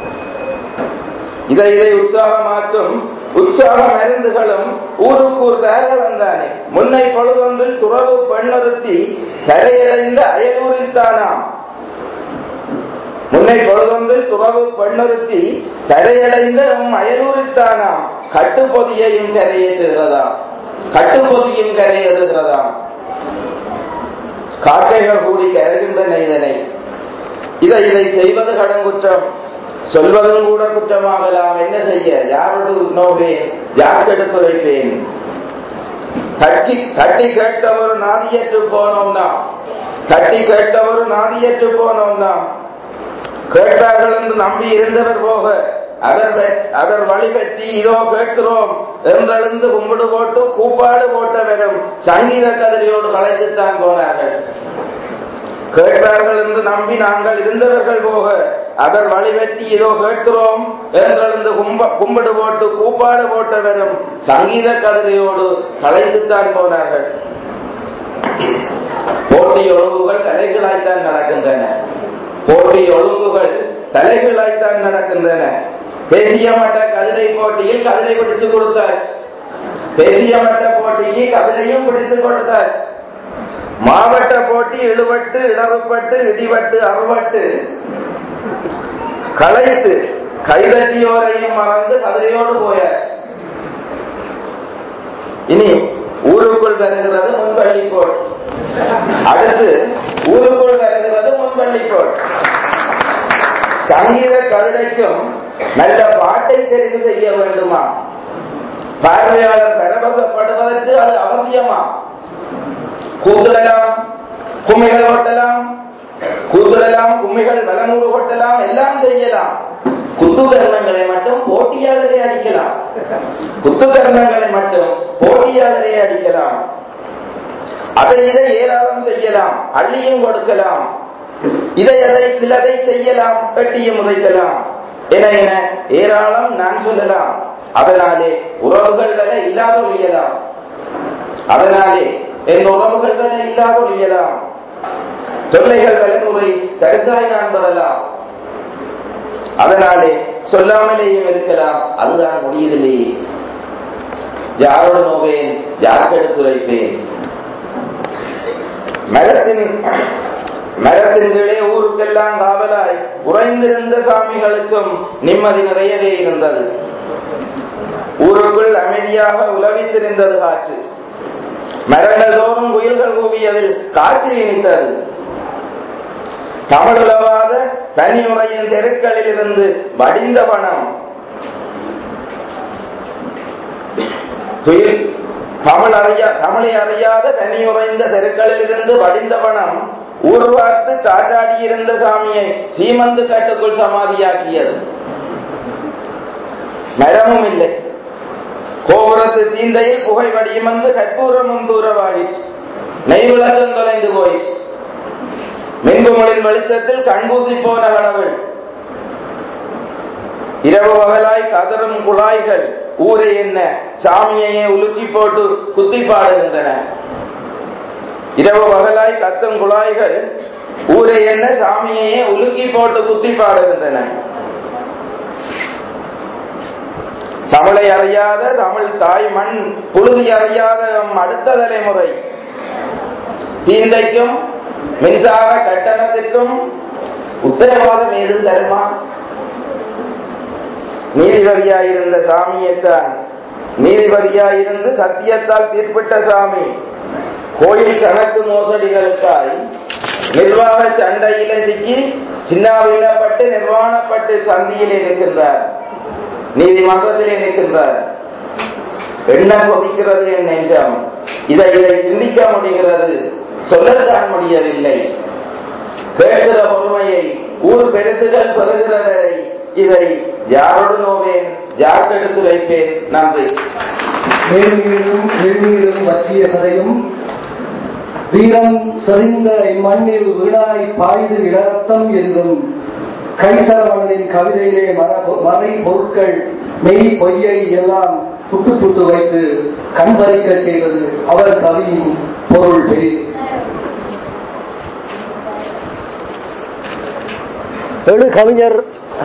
Speaker 3: இதை இதை உற்சாகமாக்கும் உற்சாக மருந்துகளும் ஊருக்கூர் தாராளம் தானே. முன்னை பொழுதொன்றில் துறவு பெண்ணொருத்தி கரையடைந்த அயலூரில் தானாம். முன்னை பொழுதொன்றில் துறவு பெண்ணொருத்தி கரையடைந்த அயலூரில் தானாம். கட்டுப்பொதியையும் கரையேற்றுகிறதாம், கட்டுப்பொதியும் கரையேறுகிறதாம். காக்கைகள் கூடி கருகின்றன இதனை. இதை இதை செய்வது கடங்குற்றம், சொல்வதும் கூட குற்றமாகலாம். என்ன செய்ய? யாரோடு நோவேன், யாருக்கெடுத்துரைப்பேன்? தட்டி தட்டி கேட்டவர் நாதியற்று போனோம்னா, தட்டி கேட்டவர் நாதியற்று போனோம்னா, கேட்டார்கள் என்று நம்பி இருந்தவர் போக அவர் அவர் வழி பற்றி இதோ கேட்கிறோம் என்றெழுந்து கும்பிடு போட்டு கூப்பாடு போட்டவரும் சங்கீத கதிரையோடு கலைத்துத்தான் போனார்கள். கேட்பார்கள் என்று நம்பி நாங்கள் இருந்தவர்கள் போக அவர் வழி பற்றி இதோ கேட்கிறோம் என்றெழுந்து கும்பிடு போட்டு கூப்பாடு போட்டவரும் சங்கீத கதிரையோடு கலைத்துத்தான் போனார்கள். போட்டி ஒழுங்குகள் தலைகளாய்த்தான் நடக்கின்றன. போட்டி ஒழுங்குகள் தலைகளாய்த்தான் நடக்கின்றன. தேசிய மட்ட கதிரை போட்டியில் கதிரை பிடித்து கொடுத்தாச்சு, தேசிய மட்ட போட்டிக்கு கதிரையும் பிடித்து கொடுத்தாச்சு. மாவட்ட போட்டி இழுபட்டு இடறுபட்டு இடிபட்டு அறுபட்டு களைத்து கைதட்டியோரையும் மறந்து கதிரையோடு போயாச்சு. இனி ஊருக்குள் வருகிறது முன்பள்ளி போட்டி. அடுத்து ஊருக்குள் வருகிறது முன்பள்ளி போட்டி. சங்கீத கதிரைக்கும் நல்ல பாட்டை தெரிவு செய்ய வேண்டுமா? பார்வையாளர் பரவசப்படுவதற்கு அது அவசியமா? கூத்துடலாம், கும்மிகள் ஓட்டலாம், கூத்துடலாம், கும்மிகள் வலமூறு ஓட்டலாம், எல்லாம் செய்யலாம். குத்து கர்ணங்களை மட்டும் போட்டியாளரே அடிக்கலாம். குத்து கர்ணங்களை மட்டும் போட்டியாளரே அடிக்கலாம். அதை இதை ஏராளம் செய்யலாம், அள்ளியும் கொடுக்கலாம். இதை அதை சிலதை செய்யலாம், கட்டியும் உதைக்கலாம். என என ஏராளம் நான் சொல்லலாம். அதனாலே உறவுகள் வர இல்லாத ஒழியலாம். அதனாலே என் உறவுகள் வர இல்லாத ஒழியலாம். தொல்லைகள் வலமுறை தரிசாய் நான் பெறலாம். அதனாலே சொல்லாமலேயும் இருக்கலாம். அதுதான் முடியதில்லையே. யாரோடு நோவேன், யாருக்கு எடுத்துரைப்பேன்? மரத்தின்
Speaker 5: மரத்தின் கீழே ஊருக்கெல்லாம் காவலாய் உறைந்திருந்த சாமிகளுக்கும் நிம்மதி நிறையவே இருந்தது. ஊருக்குள் அமைதியாக உலவித்திருந்தது காற்று. மரங்கள் தோறும் குயில்கள் கூவியதில் காற்று இனித்தது. தமிழுலவாத தனியுறையின் தெருக்களில் இருந்து வடிந்த பணம் துயில் தமிழ் அறியா தமிழை அறியாத தனியுறைந்த தெருக்களில் இருந்து வடிந்த பணம் ஊர்வார்த்து காற்றாடியிருந்த சாமியை சீமந்து கட்டுக்குள் சமாதியாக்கியது. மரமும் இல்லை. கோபுரத்து தீந்தையில் புகை வடியுமந்து கற்பூரமும் தூரவாயிற்று. நெய்விளக்கம் தொலைந்து போயிற்று. மின்குமலின் வெளிச்சத்தில் கண்பூசி போன கடவுள். இரவு பகலாய் கதரும் குழாய்கள் ஊரை என்ன சாமியையே உலுக்கி போட்டு குத்தி பாடுகின்றன. இரவு பகலாய் கத்தும் குழாய்கள் ஊரை என்ன சாமியையே உலுக்கி போட்டு குத்தி பாடுகின்றன. தமிழை அறியாத தமிழ் தாய் மண் புழுதி அறியாத அடுத்த தலைமுறை தீந்தைக்கும் மின்சார கட்டணத்திற்கும் உத்தரவாதம் ஏதும் தருமா? நீதிபதியாயிருந்த சாமியைத்தான் நீதிபதியாயிருந்து சத்தியத்தால் தீர்ப்பிட்ட சாமி கோயில் கணக்கு மோசடிகளுக்காய் நிர்வாக சண்டையிலே சிக்கி சின்னாவிடப்பட்டு நிர்வாணப்பட்டு சந்தியிலே நிற்கின்றார். நீதிமன்றத்திலே நிற்கின்றார். எண்ணம் கொதிக்கிறது என் நெஞ்சம். இதை இதை சிந்திக்க முடிகிறது, சொல்லத்தான் முடியவில்லை. கேட்கிற பொறுமையை ஊர் பெருசுகள் பெறுகிறதை இதை யாரோடு நோவேன், யாருக்கு எடுத்து வைப்பேன்? நன்றி.
Speaker 1: மேல்மீதும் கீழ்மீதும் வற்றிய கதையும் வீரம் செறிந்த இம்மண்ணில் வீணாய் பாய்ந்து இடரத்தம் என்றும் கைசரவணனின் கவிதையிலே மறை பொருட்கள் மெய் பொய்யை எல்லாம் புட்டு புட்டு வைத்து கண்பறிக்க செய்வது அவர் கவியின் பொருள் பெரிய. எழு கவிஞர்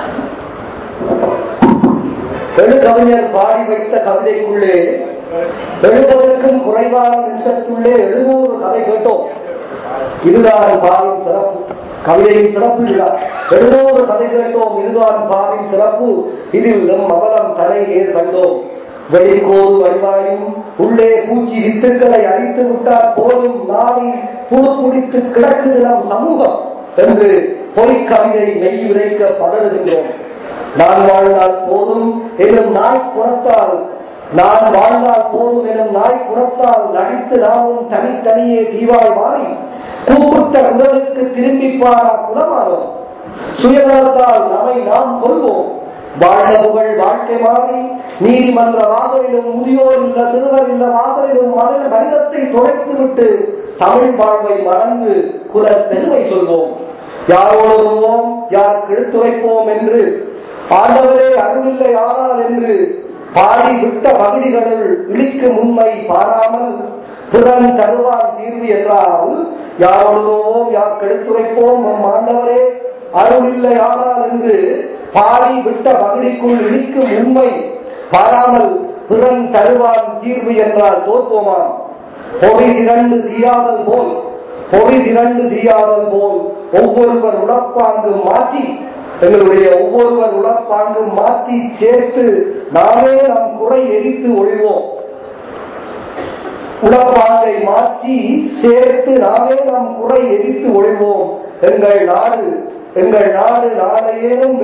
Speaker 1: எழு கவிஞர் பாடி வைத்த கவிதைக்குள்ளே எழுபதற்கும் குறைவான நிமிஷத்துள்ளே எழுநூறு கதை கேட்டோம். இதுதான் பாவின் சிறப்பு, கவிதையின் சிறப்பு இதுதான். எழுநூறு கதை கேட்டோம், இதுதான் பாவின் சிறப்பு. இதில் நம் அவலம் தலை நேர் கண்டோம். வெளிக்கோது வடிவாயும் உள்ளே பூச்சி வித்துக்களை அழித்து விட்டால் போலும் நாளை புழு குடித்து கிடக்குது நம் சமூகம் என்று பொய்க்கவிதை மெய் உரைக்க பதறுகின்றோம். நான் வாழ்ந்தால் போதும் எனும் நாய் குணத்தால் நான் வாழ்ந்தால் போதும் எனும் நாய் குணத்தால் நடித்து நாமும் தனித்தனியே தீவாய் மாறி கூப்பிட்ட குரலுக்கு திரும்பி பாரா குலமானோம். சுயநலத்தால் நம்மை நாம் கொள்வோம். வாழ்ந்த புகழ் வாழ்க்கை மாறி நீதிமன்ற வாசலிலும் முதியோர் இல்ல சிறுவர் இல்ல வாசலிலும் மனித மனிதத்தை தொலைத்து விட்டு தமிழ் வாழ்வை மறந்து குல பெருமை சொல்வோம். யாரோடுவோம், யார் கெடுத்துரைப்போம் என்று ஆண்டவரே அருளில்லை ஆனால் என்று பாடி விட்ட பகுதிகளுள் இழிக்கும் உண்மை பாராமல் பிறன் தருவார் தீர்வு என்றால் யாரோடுவோம், யார் கெடுத்துரைப்போம் நம் ஆண்டவரே அருளில்லை ஆனால் என்று பாடி விட்ட பகுதிக்குள் இழிக்கும் உண்மை பாராமல் பிறன் தருவார் தீர்வு என்றால் தோற்போமாம். பொறி திரண்டு தீயாதல் போல் பொறி திரண்டு தீயாதல் போல் ஒவ்வொருவர் உடற்பாங்கு மாற்றி எங்களுடைய ஒவ்வொருவர் உடற்பாங்கு மாற்றி சேர்த்து நாமே நம் குறை எரித்து ஒழிவோம். உடற்பாங்கை மாற்றி சேர்த்து நாமே நம் குறை எரித்து ஒழிவோம். எங்கள் நாடு எங்கள் நாடு நாளையேனும்